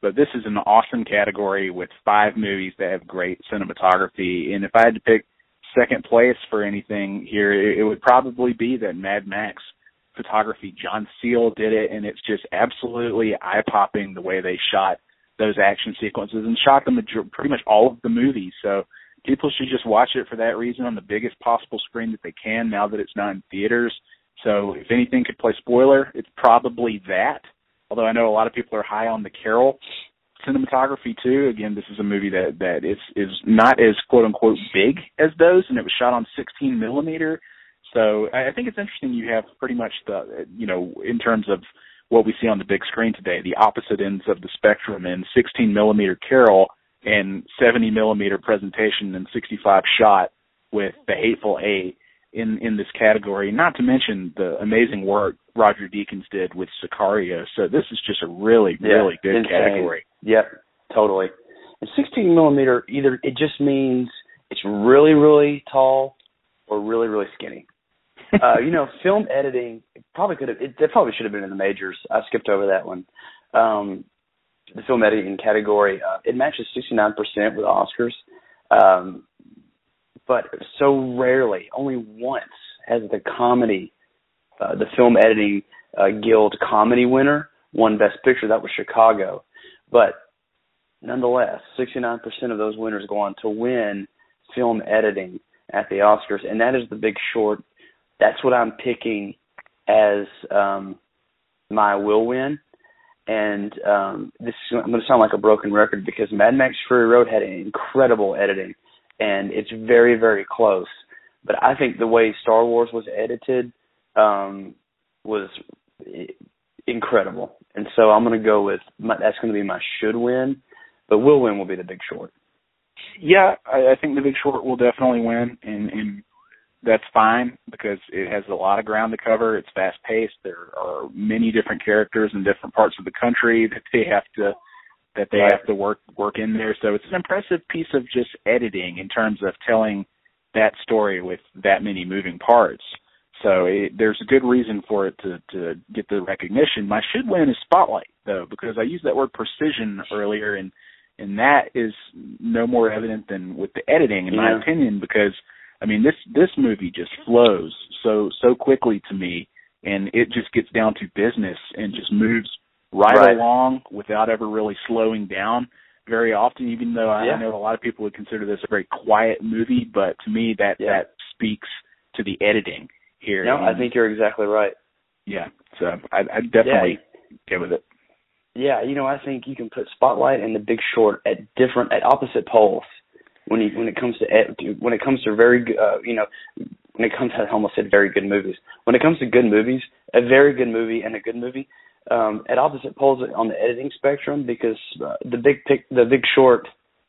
But this is an awesome category with five movies that have great cinematography. And if I had to pick second place for anything here, it, it would probably be that Mad Max photography. John Seale did it, and it's just absolutely eye-popping the way they shot those action sequences and shot them pretty much all of the movies. So people should just watch it for that reason on the biggest possible screen that they can now that it's not in theaters. So if anything could play spoiler, it's probably that. Although I know a lot of people are high on the Carol cinematography too. Again, this is a movie that, that is, is not as quote unquote big as those, and it was shot on sixteen millimeter. So I think it's interesting you have pretty much the, you know, in terms of what we see on the big screen today, the opposite ends of the spectrum in sixteen millimeter Carol and seventy millimeter presentation and sixty-five shot with The Hateful Eight in, in this category, not to mention the amazing work Roger Deakins did with Sicario. So this is just a really, yeah, really good insane category. Yep, totally. And sixteen millimeter, either it just means it's really, really tall or really, really skinny. uh, you know, film editing probably could have, it, it probably should have been in the majors. I skipped over that one. Um, the film editing category, uh, it matches sixty-nine percent with Oscars. Um, but so rarely, only once has the comedy, uh, the Film Editing uh, Guild comedy winner won Best Picture. That was Chicago. But nonetheless, sixty-nine percent of those winners go on to win film editing at the Oscars, and that is The Big Short. That's what I'm picking as um, my will win. And um, this is, I'm going to sound like a broken record because Mad Max Fury Road had incredible editing, and it's very, very close. But I think the way Star Wars was edited um, was incredible. And so I'm going to go with, my, that's going to be my should win, but will win will be The Big Short. Yeah, I, I think The Big Short will definitely win, and, and that's fine because it has a lot of ground to cover. It's fast-paced. There are many different characters in different parts of the country that they have to that they right. have to work work in there. So it's an impressive piece of just editing in terms of telling that story with that many moving parts. So it, there's a good reason for it to, to get the recognition. My should win is Spotlight, though, because I used that word precision earlier, and and that is no more evident than with the editing, in yeah. my opinion, because, I mean, this, this movie just flows so so quickly to me, and it just gets down to business and just moves right, right. along without ever really slowing down very often, even though I, yeah. I know a lot of people would consider this a very quiet movie, but to me that, yeah. that speaks to the editing here. No, and, I think you're exactly right. Yeah, so I, I definitely yeah. get with it. Yeah, you know, I think you can put Spotlight and The Big Short at different, at opposite poles when you when it comes to when it comes to very uh, you know when it comes to, I almost said very good movies. When it comes to good movies, a very good movie and a good movie um, at opposite poles on the editing spectrum, because uh, the big pic, the Big Short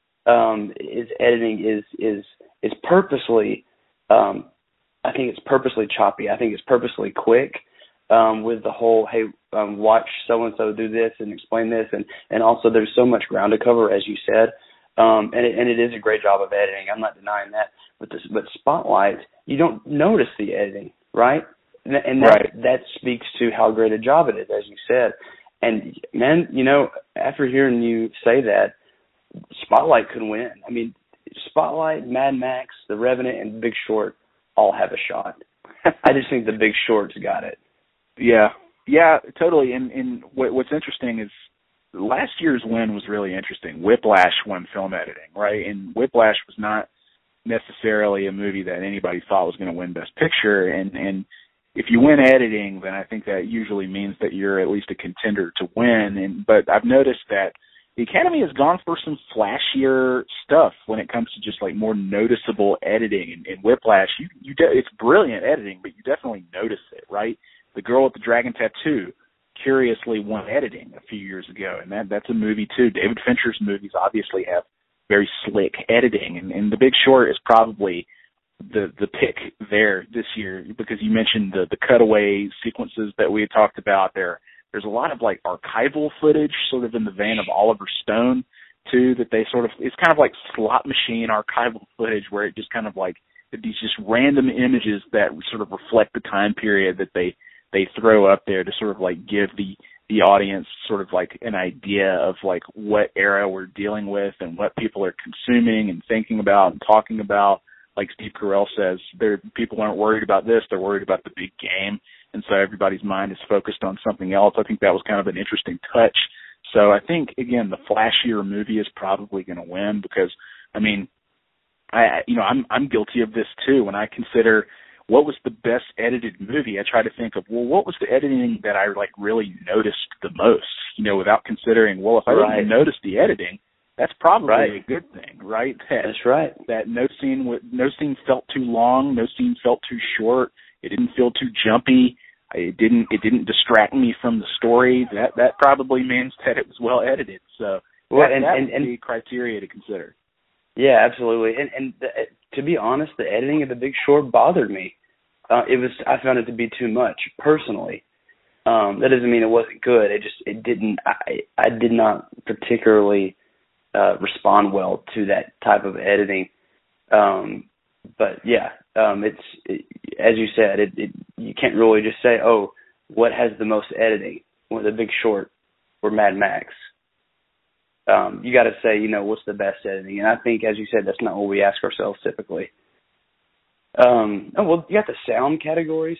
um, is editing is is is purposely. Um, I think it's purposely choppy. I think it's purposely quick. Um, with the whole, hey, um, watch so-and-so do this and explain this. And, and also there's so much ground to cover, as you said. Um, and, it, and it is a great job of editing. I'm not denying that. But this, but Spotlight, you don't notice the editing, right? And, and that, right. that speaks to how great a job it is, as you said. And, man, you know, after hearing you say that, Spotlight could win. I mean, Spotlight, Mad Max, The Revenant, and Big Short all have a shot. I just think The Big Short's got it. Yeah, yeah, totally. And, and what, what's interesting is last year's win was really interesting. Whiplash won film editing, right? And Whiplash was not necessarily a movie that anybody thought was going to win Best Picture. And, and if you win editing, then I think that usually means that you're at least a contender to win. And but I've noticed that the Academy has gone for some flashier stuff when it comes to just like more noticeable editing. And, and Whiplash, you, you de- it's brilliant editing, but you definitely notice it, right? The Girl with the Dragon Tattoo curiously won editing a few years ago, and that that's a movie too. David Fincher's movies obviously have very slick editing, and, and The Big Short is probably the the pick there this year, because you mentioned the the cutaway sequences that we had talked about. There there's a lot of like archival footage, sort of in the vein of Oliver Stone too, that they sort of, it's kind of like slot machine archival footage where it just kind of like these just random images that sort of reflect the time period that they they throw up there to sort of like give the the audience sort of like an idea of like what era we're dealing with and what people are consuming and thinking about and talking about. Like Steve Carell says, there people aren't worried about this, they're worried about the big game, and so everybody's mind is focused on something else. I think that was kind of an interesting touch. So I think, again, the flashier movie is probably going to win because, I mean, I you know, I'm I'm guilty of this too. When I consider what was the best edited movie, I try to think of, well, what was the editing that I like really noticed the most, you know, without considering, well, if I right. didn't notice the editing, that's probably right. a good thing, right? That, that's right. That no scene, no scene felt too long, no scene felt too short. It didn't feel too jumpy. It didn't. It didn't distract me from the story. That that probably means that it was well edited. So well, that, and, that and, would and, be criteria to consider. Yeah, absolutely. And and the, to be honest, the editing of The Big Short bothered me. Uh, it was. I found it to be too much personally. Um, that doesn't mean it wasn't good. It just it didn't. I I did not particularly. Uh, respond well to that type of editing, um, but yeah, um, it's it, as you said, it, it you can't really just say, oh, what has the most editing, or The Big Short, or Mad Max. Um, you got to say, you know, what's the best editing, and I think, as you said, that's not what we ask ourselves typically. Um, oh well, you got the sound categories.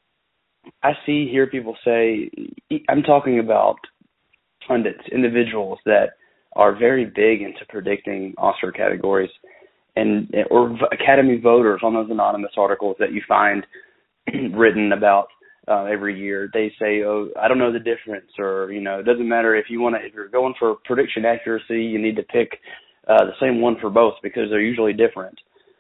I see hear people say, I'm talking about pundits, individuals that are very big into predicting Oscar categories, and or Academy voters on those anonymous articles that you find written about uh, every year. They say, "Oh, I don't know the difference," or you know, it doesn't matter if you want to. If you're going for prediction accuracy, you need to pick uh, the same one for both because they're usually different.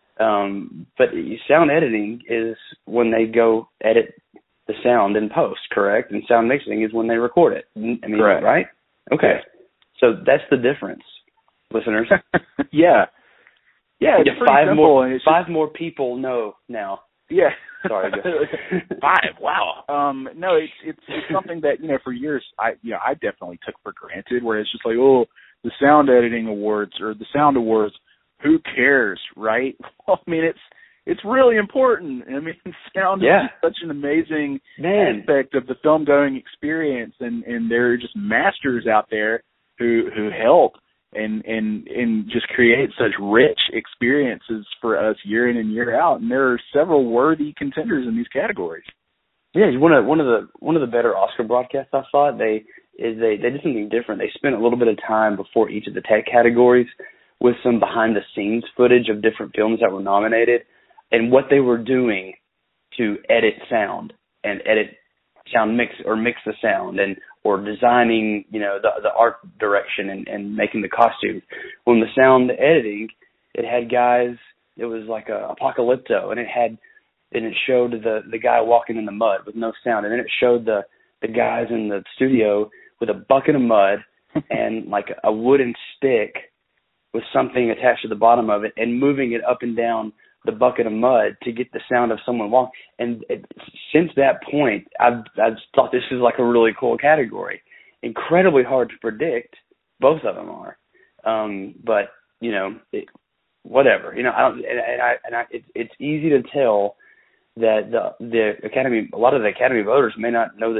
Um, but sound editing is when they go edit the sound in post, correct? And sound mixing is when they record it. I mean, correct. Right? Okay. So that's the difference, listeners. yeah. Yeah, it's yeah, pretty five simple. More, and it's five just, more people know now. Yeah. Sorry. Five. Wow. Um, no, it's, it's it's something that, you know, for years I you know I definitely took for granted. Where it's just like, oh, the sound editing awards or the sound awards. Who cares, right? Well, I mean, it's it's really important. I mean, sound yeah. is such an amazing Man. aspect of the film going experience, and and there are just masters out there who who help and and and just create such rich experiences for us year in and year out. And there are several worthy contenders in these categories. Yeah, one of one of the one of the better Oscar broadcasts I thought they is they they did something different. They spent a little bit of time before each of the tech categories with some behind the scenes footage of different films that were nominated and what they were doing to edit sound and edit sound mix or mix the sound and or designing, you know, the the art direction and, and making the costumes. When the sound editing, it had guys, it was like a Apocalypto, and it had and it showed the, the guy walking in the mud with no sound, and then it showed the, the guys in the studio with a bucket of mud and like a wooden stick with something attached to the bottom of it and moving it up and down the bucket of mud to get the sound of someone walking. And it, since that point, I've, I've thought this is like a really cool category. Incredibly hard to predict. Both of them are. Um, but, you know, it, whatever. You know, I don't, and, and I, and I, it, it's easy to tell that the the Academy, a lot of the Academy voters may not know that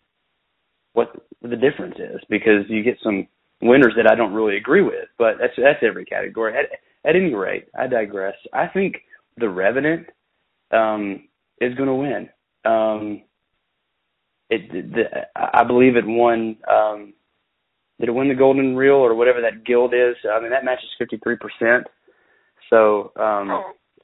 what the difference is because you get some winners that I don't really agree with. But that's that's every category. At, at any rate, I digress. I think The Revenant um, is going to win. Um, it, the, I believe it won. Um, did it win the Golden Reel or whatever that guild is? I mean, that match is fifty-three percent. So, um,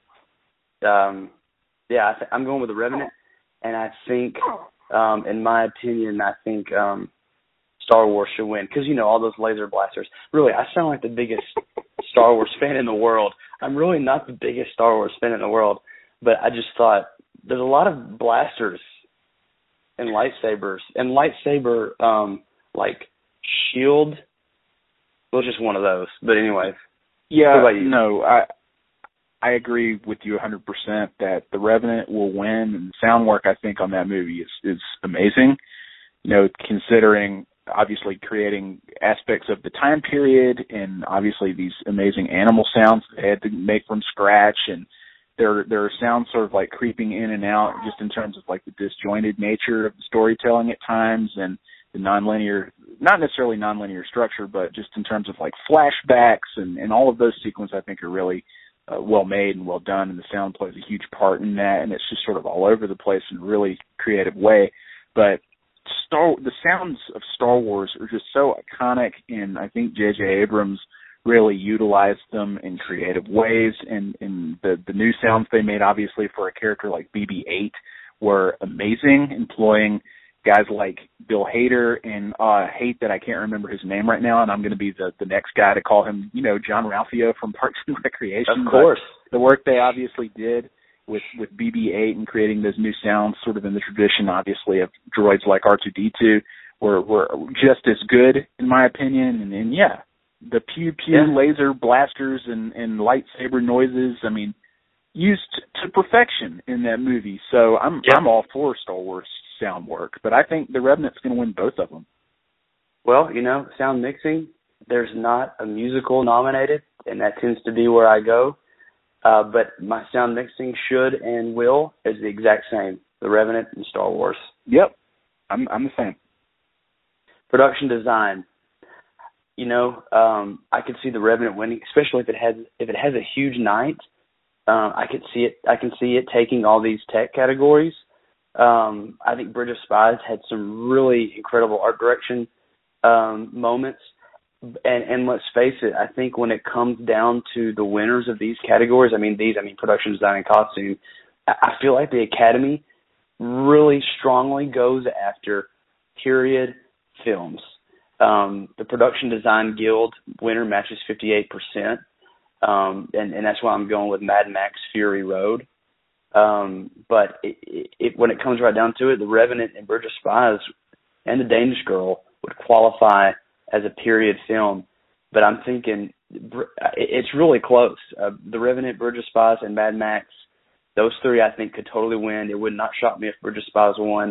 um, yeah, I th- I'm going with The Revenant, and I think, um, in my opinion, I think um, Star Wars should win because, you know, all those laser blasters. Really, I sound like the biggest Star Wars fan in the world. I'm really not the biggest Star Wars fan in the world, but I just thought there's a lot of blasters and lightsabers, and lightsaber, um, like, shield was just one of those. But anyways. Yeah, what about you? no, I I agree with you one hundred percent that The Revenant will win, and the sound work, I think, on that movie is, is amazing. You know, considering, obviously, creating aspects of the time period and, obviously, these amazing animal sounds they had to make from scratch, and there, there are sounds sort of, like, creeping in and out just in terms of, like, the disjointed nature of the storytelling at times, and the nonlinear, not necessarily nonlinear structure, but just in terms of like flashbacks and, and all of those sequences, I think are really uh, well made and well done, and the sound plays a huge part in that, and it's just sort of all over the place in a really creative way. But Star, the sounds of Star Wars are just so iconic, and I think J J Abrams really utilized them in creative ways, and, and the, the new sounds they made, obviously, for a character like B B eight were amazing, employing guys like Bill Hader and uh, hate that I can't remember his name right now, and I'm going to be the, the next guy to call him, you know, John Ralphio from Parks and Recreation. Of course. But the work they obviously did with, with B B eight and creating those new sounds, sort of in the tradition, obviously, of droids like R two D two, were, were just as good, in my opinion. And, and yeah, the pew-pew yeah. laser blasters and, and lightsaber noises, I mean, used to perfection in that movie. So I'm yeah. I'm all for Star Wars sound work, but I think the Revenant's going to win both of them. Well, you know, sound mixing, there's not a musical nominated, and that tends to be where I go. Uh, but my sound mixing should and will is the exact same, The Revenant and Star Wars. Yep, I'm I'm the same. Production design. You know, um, I could see The Revenant winning, especially if it has if it has a huge night. Uh, I could see it. I can see it taking all these tech categories. Um, I think Bridge of Spies had some really incredible art direction um, moments. And, and let's face it, I think when it comes down to the winners of these categories, I mean these, I mean production design and costume, I feel like the Academy really strongly goes after period films. Um, the Production Design Guild winner matches fifty-eight percent, um, and, and that's why I'm going with Mad Max Fury Road. Um, but it, it, it, when it comes right down to it, The Revenant and Bridge of Spies and The Danish Girl would qualify as a period film. But I'm thinking it's really close. Uh, The Revenant, Bridge of Spies, and Mad Max, those three I think could totally win. It would not shock me if Bridge of Spies won.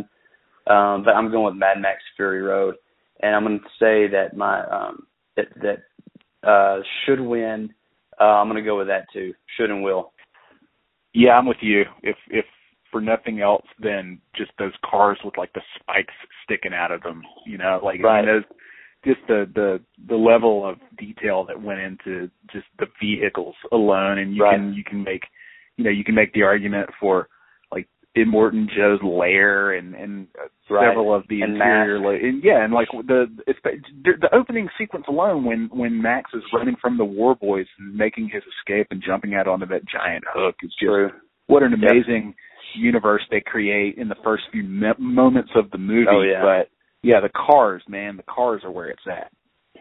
Um, but I'm going with Mad Max Fury Road. And I'm going to say that my um, that, that uh, should win. Uh, I'm going to go with that too. Should and will. Yeah, I'm with you. If if for nothing else than just those cars with like the spikes sticking out of them, you know, like right. I mean, those, just the, the the level of detail that went into just the vehicles alone, and you right. can you can make you know you can make the argument for like Immortan Joe's lair and and right. several of the and interior, la- and yeah, and like the it's, the opening sequence alone when when Max is running from the War Boys and making his escape and jumping out onto that giant hook is just True. What an amazing yep. universe they create in the first few me- moments of the movie. Oh, yeah. But yeah, the cars, man, the cars are where it's at.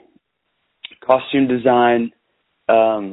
Costume design. Um,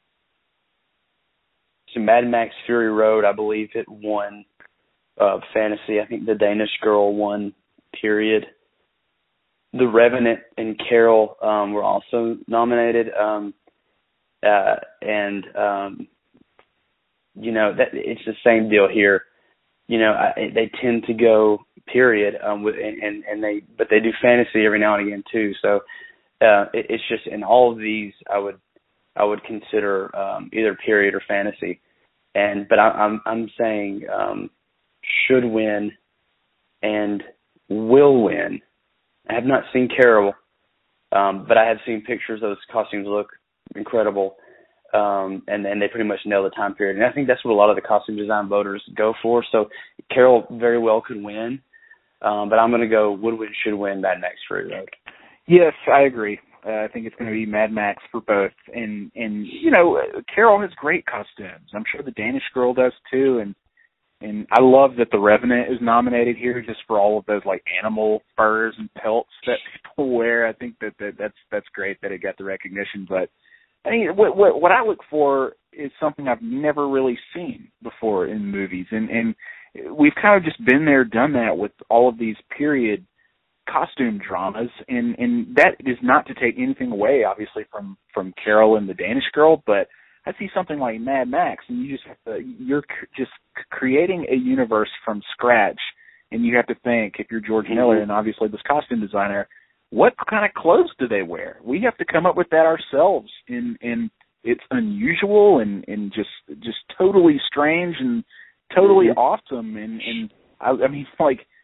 so Mad Max Fury Road, I believe it won uh, fantasy. I think The Danish Girl won period. The Revenant and Carol um, were also nominated. Um, uh, and, um, you know, that it's the same deal here. You know, I, they tend to go period, um, with, and, and they, but they do fantasy every now and again too. So uh, it, it's just in all of these, I would, I would consider um, either period or fantasy. And but I, I'm I'm saying um, should win and will win. I have not seen Carol, um, but I have seen pictures. Those costumes look incredible. Um, and then they pretty much nail the time period. And I think that's what a lot of the costume design voters go for. So Carol very well could win, um, but I'm going to go would win, should win, Mad Max Fury Road. Yes, I agree. Uh, I think it's going to be Mad Max for both. And, and you know, Carol has great costumes. I'm sure the Danish Girl does too. And and I love that the Revenant is nominated here just for all of those, like, animal furs and pelts that people wear. I think that, that that's that's great that it got the recognition. But I mean, what, what what I look for is something I've never really seen before in movies, and and we've kind of just been there, done that with all of these period costume dramas, and and that is not to take anything away, obviously, from from Carol and the Danish Girl, but I see something like Mad Max, and you just have to, you're just creating a universe from scratch, and you have to think, if you're George Miller and obviously this costume designer, what kind of clothes do they wear? We have to come up with that ourselves, and and it's unusual and, and just just totally strange and totally mm-hmm. awesome. And, and I, I mean, like,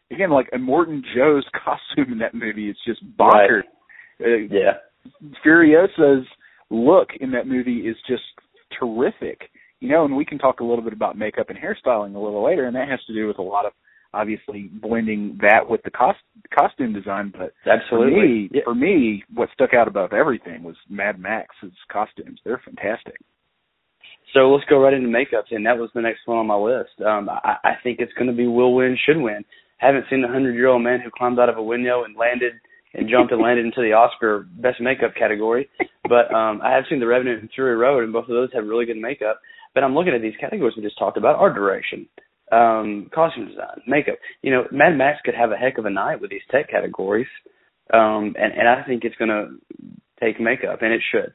again, like Immortan Joe's costume in that movie is just bonkers. Right. Uh, yeah. Furiosa's look in that movie is just terrific. You know, and we can talk a little bit about makeup and hairstyling a little later, and that has to do with a lot of, obviously, blending that with the cost, costume design. But Absolutely. For me, yeah. for me, what stuck out above everything was Mad Max's costumes. They're fantastic. So let's go right into makeup, and that was the next one on my list. Um, I, I think it's going to be will win, should win. Haven't seen the hundred-year-old man who climbed out of a window and landed and jumped and landed into the Oscar Best Makeup category, but um, I have seen The Revenant and Fury Road, and both of those have really good makeup. But I'm looking at these categories we just talked about: art direction, um, costume design, makeup. You know, Mad Max could have a heck of a night with these tech categories, um, and, and I think it's going to take makeup, and it should.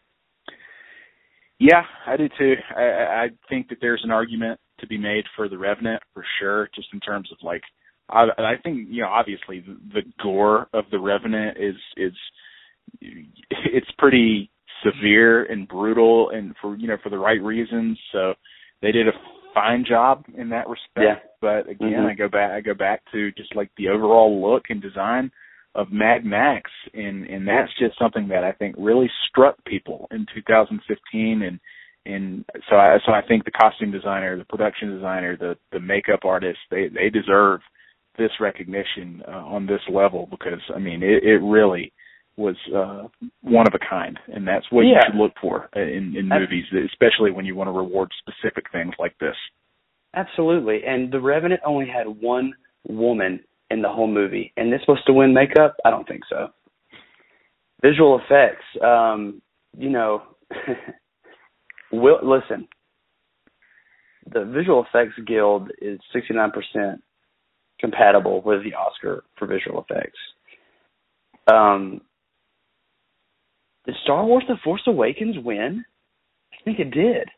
Yeah, I do too. I, I think that there's an argument to be made for The Revenant for sure, just in terms of like, I, I think, you know, obviously the, the gore of The Revenant is, is, it's pretty severe and brutal and for, you know, for the right reasons. So they did a fine job in that respect. Yeah. But again, mm-hmm. I go back, I go back to just like the overall look and design of Mad Max, and, and that's just something that I think really struck people in two thousand fifteen, and and so I so I think the costume designer, the production designer, the the makeup artist, they they deserve this recognition uh, on this level, because I mean it, it really was uh, one of a kind, and that's what yeah. you should look for in, in movies, especially when you want to reward specific things like this. Absolutely, and The Revenant only had one woman in the whole movie, and they're supposed to win makeup? I don't think so. Visual effects, um, you know, will, listen, the Visual Effects Guild is sixty-nine percent compatible with the Oscar for visual effects. Um, did Star Wars The Force Awakens win? I think it did.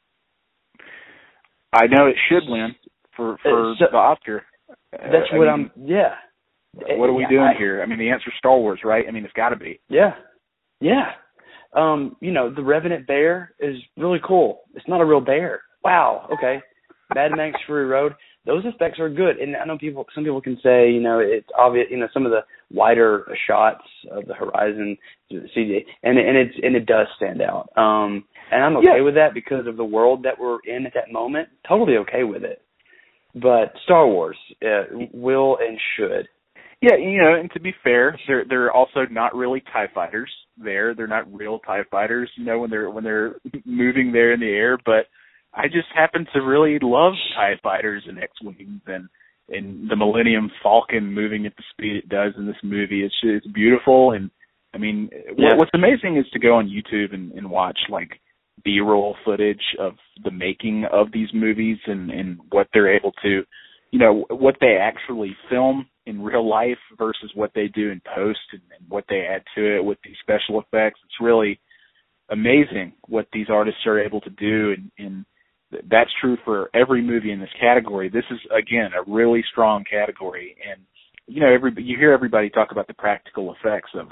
I know it should win for, for so, the Oscar. That's I what mean, I'm, yeah. What are we yeah, doing I, here? I mean, the answer's Star Wars, right? I mean, it's got to be. Yeah, yeah. Um, you know, the Revenant bear is really cool. It's not a real bear. Wow, okay. Mad Max Fury Road, those effects are good. And I know people, some people can say, you know, it's obvious, you know, some of the wider shots of the horizon, C G, and, and, it's, and it does stand out. Um, and I'm okay yeah. with that because of the world that we're in at that moment. Totally okay with it. But Star Wars uh, will and should. Yeah, you know, and to be fair, they're they're also not really TIE fighters there. They're not real TIE fighters, you know, when they're when they're moving there in the air. But I just happen to really love TIE fighters and X-wings and and the Millennium Falcon moving at the speed it does in this movie. It's it's beautiful, and I mean, yeah. what, what's amazing is to go on YouTube and, and watch like B-roll footage of the making of these movies and, and what they're able to, you know, what they actually film in real life versus what they do in post and, and what they add to it with these special effects. It's really amazing what these artists are able to do, and, and that's true for every movie in this category. This is, again, a really strong category, and, you know, every, you hear everybody talk about the practical effects of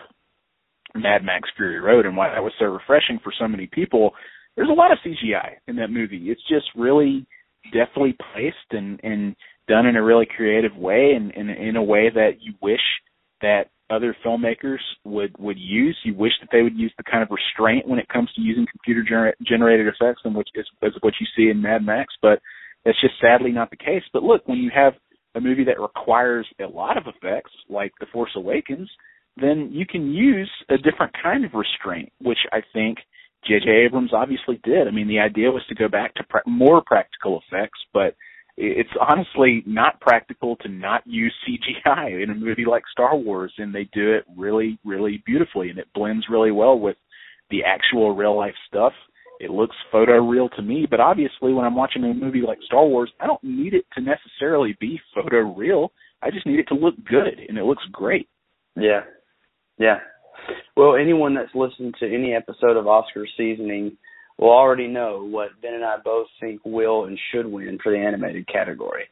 Mad Max Fury Road and why that was so refreshing for so many people. There's a lot of C G I in that movie. It's just really deftly placed and, and done in a really creative way, and, and in a way that you wish that other filmmakers would, would use. You wish that they would use the kind of restraint when it comes to using computer gener- generated effects, and which is, is what you see in Mad Max, but that's just sadly not the case. But look, when you have a movie that requires a lot of effects, like The Force Awakens, then you can use a different kind of restraint, which I think J J Abrams obviously did. I mean, the idea was to go back to pra- more practical effects, but it's honestly not practical to not use C G I in a movie like Star Wars, and they do it really, really beautifully, and it blends really well with the actual real-life stuff. It looks photoreal to me, but obviously when I'm watching a movie like Star Wars, I don't need it to necessarily be photoreal. I just need it to look good, and it looks great. Yeah, yeah. Well, anyone that's listened to any episode of Oscar Seasoning will already know what Ben and I both think will and should win for the animated category.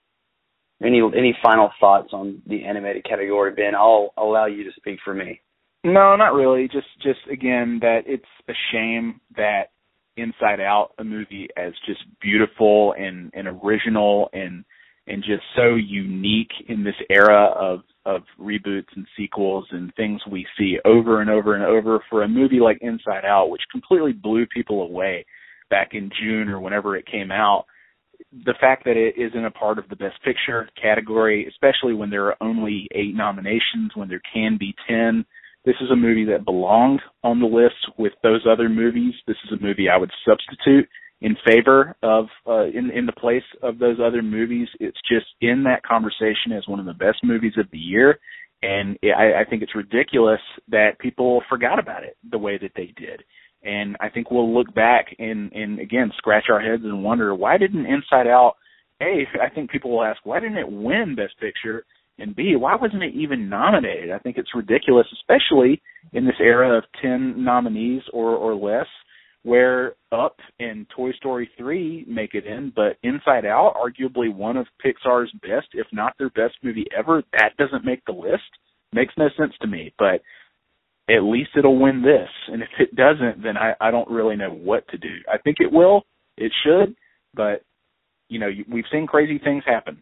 Any any final thoughts on the animated category, Ben? I'll allow you to speak for me. No, not really. Just, just again, that it's a shame that Inside Out, a movie as just beautiful and, and original and and just so unique in this era of, of reboots and sequels and things we see over and over and over for a movie like Inside Out, which completely blew people away back in June or whenever it came out. The fact that it isn't a part of the Best Picture category, especially when there are only eight nominations, when there can be ten, this is a movie that belonged on the list with those other movies. This is a movie I would substitute in favor of, uh, in, in the place of those other movies. It's just in that conversation as one of the best movies of the year. And I, I think it's ridiculous that people forgot about it the way that they did. And I think we'll look back and, and again, scratch our heads and wonder, why didn't Inside Out, A, I think people will ask, why didn't it win Best Picture? And B, why wasn't it even nominated? I think it's ridiculous, especially in this era of ten nominees or, or less, where Up and Toy Story three make it in, but Inside Out, arguably one of Pixar's best, if not their best movie ever, that doesn't make the list. Makes no sense to me, but at least it'll win this. And if it doesn't, then I, I don't really know what to do. I think it will. It should. But, you know, we've seen crazy things happen.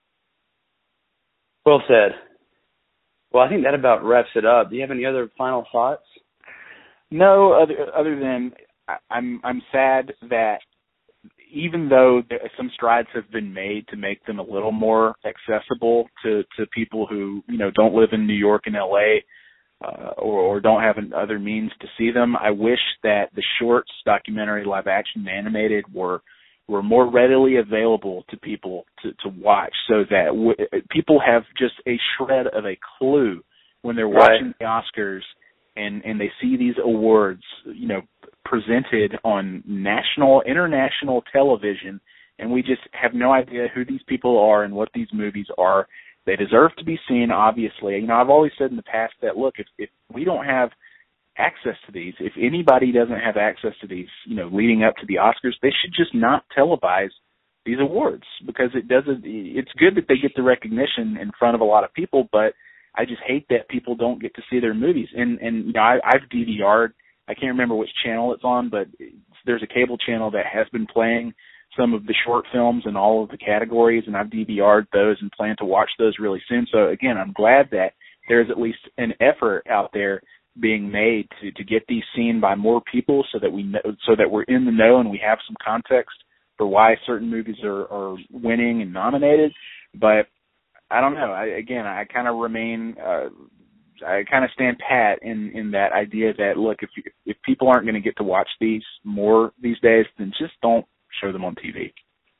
Well said. Well, I think that about wraps it up. Do you have any other final thoughts? No, other, other than I, I'm I'm sad that even though there, some strides have been made to make them a little more accessible to, to people who, you know, don't live in New York and L A, Uh, or, or don't have an, other means to see them. I wish that the shorts, documentary, live action, and animated were were more readily available to people to, to watch, so that w- people have just a shred of a clue when they're watching the Oscars and, and they see these awards, you know, presented on national, international television, and we just have no idea who these people are and what these movies are. They deserve to be seen, obviously. You know, I've always said in the past that, look, if, if we don't have access to these, if anybody doesn't have access to these, you know, leading up to the Oscars, they should just not televise these awards, because it doesn't, it's good that they get the recognition in front of a lot of people, but I just hate that people don't get to see their movies. And, and you know, I, I've D V R'd, I can't remember which channel it's on, but it's, there's a cable channel that has been playing some of the short films in all of the categories, and I've D V R'd those and plan to watch those really soon. So again, I'm glad that there's at least an effort out there being made to, to get these seen by more people, so that we know, so that we're in the know and we have some context for why certain movies are, are winning and nominated. But I don't know. I, again, I kind of remain, uh, I kind of stand pat in, in that idea that, look, if if people aren't going to get to watch these more these days, then just don't show them on T V.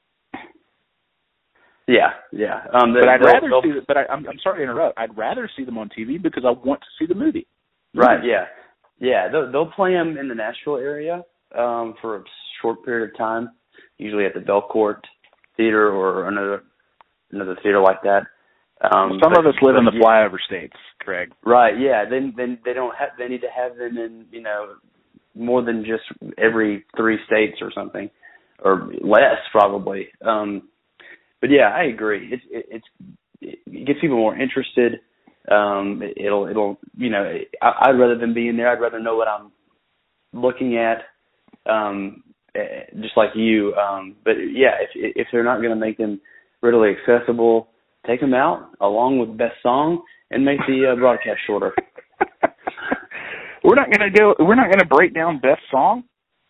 Yeah, yeah. Um, but I'd they'll, rather they'll, see. But I, I'm, I'm sorry to interrupt. I'd rather see them on T V because I want to see the movie. Right. Yeah. Yeah. They'll, they'll play them in the Nashville area um, for a short period of time, usually at the Belcourt Theater or another another theater like that. Um, well, some but, of us live in the yeah. flyover states, Craig. Right. Yeah. Then then they don't have. They need to have them in, you know, more than just every three states or something, or less probably. Um, but yeah, I agree. It's it, it's it gets people more interested. Um, it, it'll it'll you know I, I'd rather than be in there. I'd rather know what I'm looking at. Um, just like you. Um, but yeah, if if they're not going to make them readily accessible, take them out along with best song and make the uh, broadcast shorter. We're not going to do. We're not going to break down best song.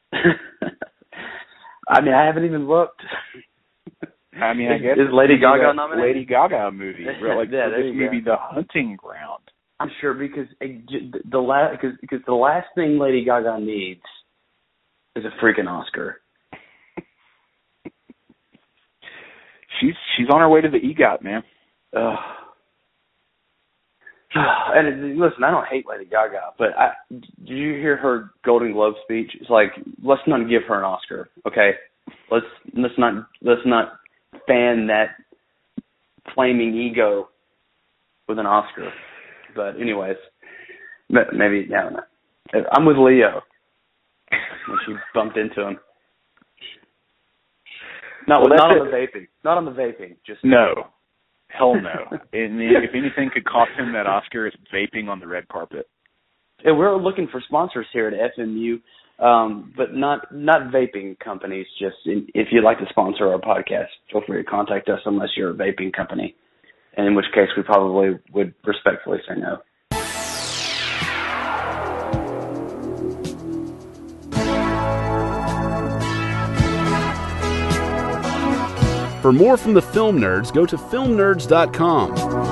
I mean, I haven't even looked. I mean, I guess is Lady Gaga nominated? Lady Gaga movie, like yeah, this movie, go. The Hunting Ground. I'm sure because it, the last because because the last thing Lady Gaga needs is a freaking Oscar. she's she's on her way to the EGOT, man. Ugh. And listen, I don't hate Lady Gaga, but I, did you hear her Golden Globe speech? It's like, let's not give her an Oscar, okay? Let's let's not let's not fan that flaming ego with an Oscar. But anyways, maybe I don't know. I'm with Leo when she bumped into him. Not well, not on it. the vaping, not on the vaping. Just no. Hell no. And if anything could cost him that Oscar, it's vaping on the red carpet. And we're looking for sponsors here at F M U, um, but not not vaping companies. Just in, if you'd like to sponsor our podcast, feel free to contact us unless you're a vaping company, and in which case we probably would respectfully say no. For more from the Film Nerds, go to film nerds dot com.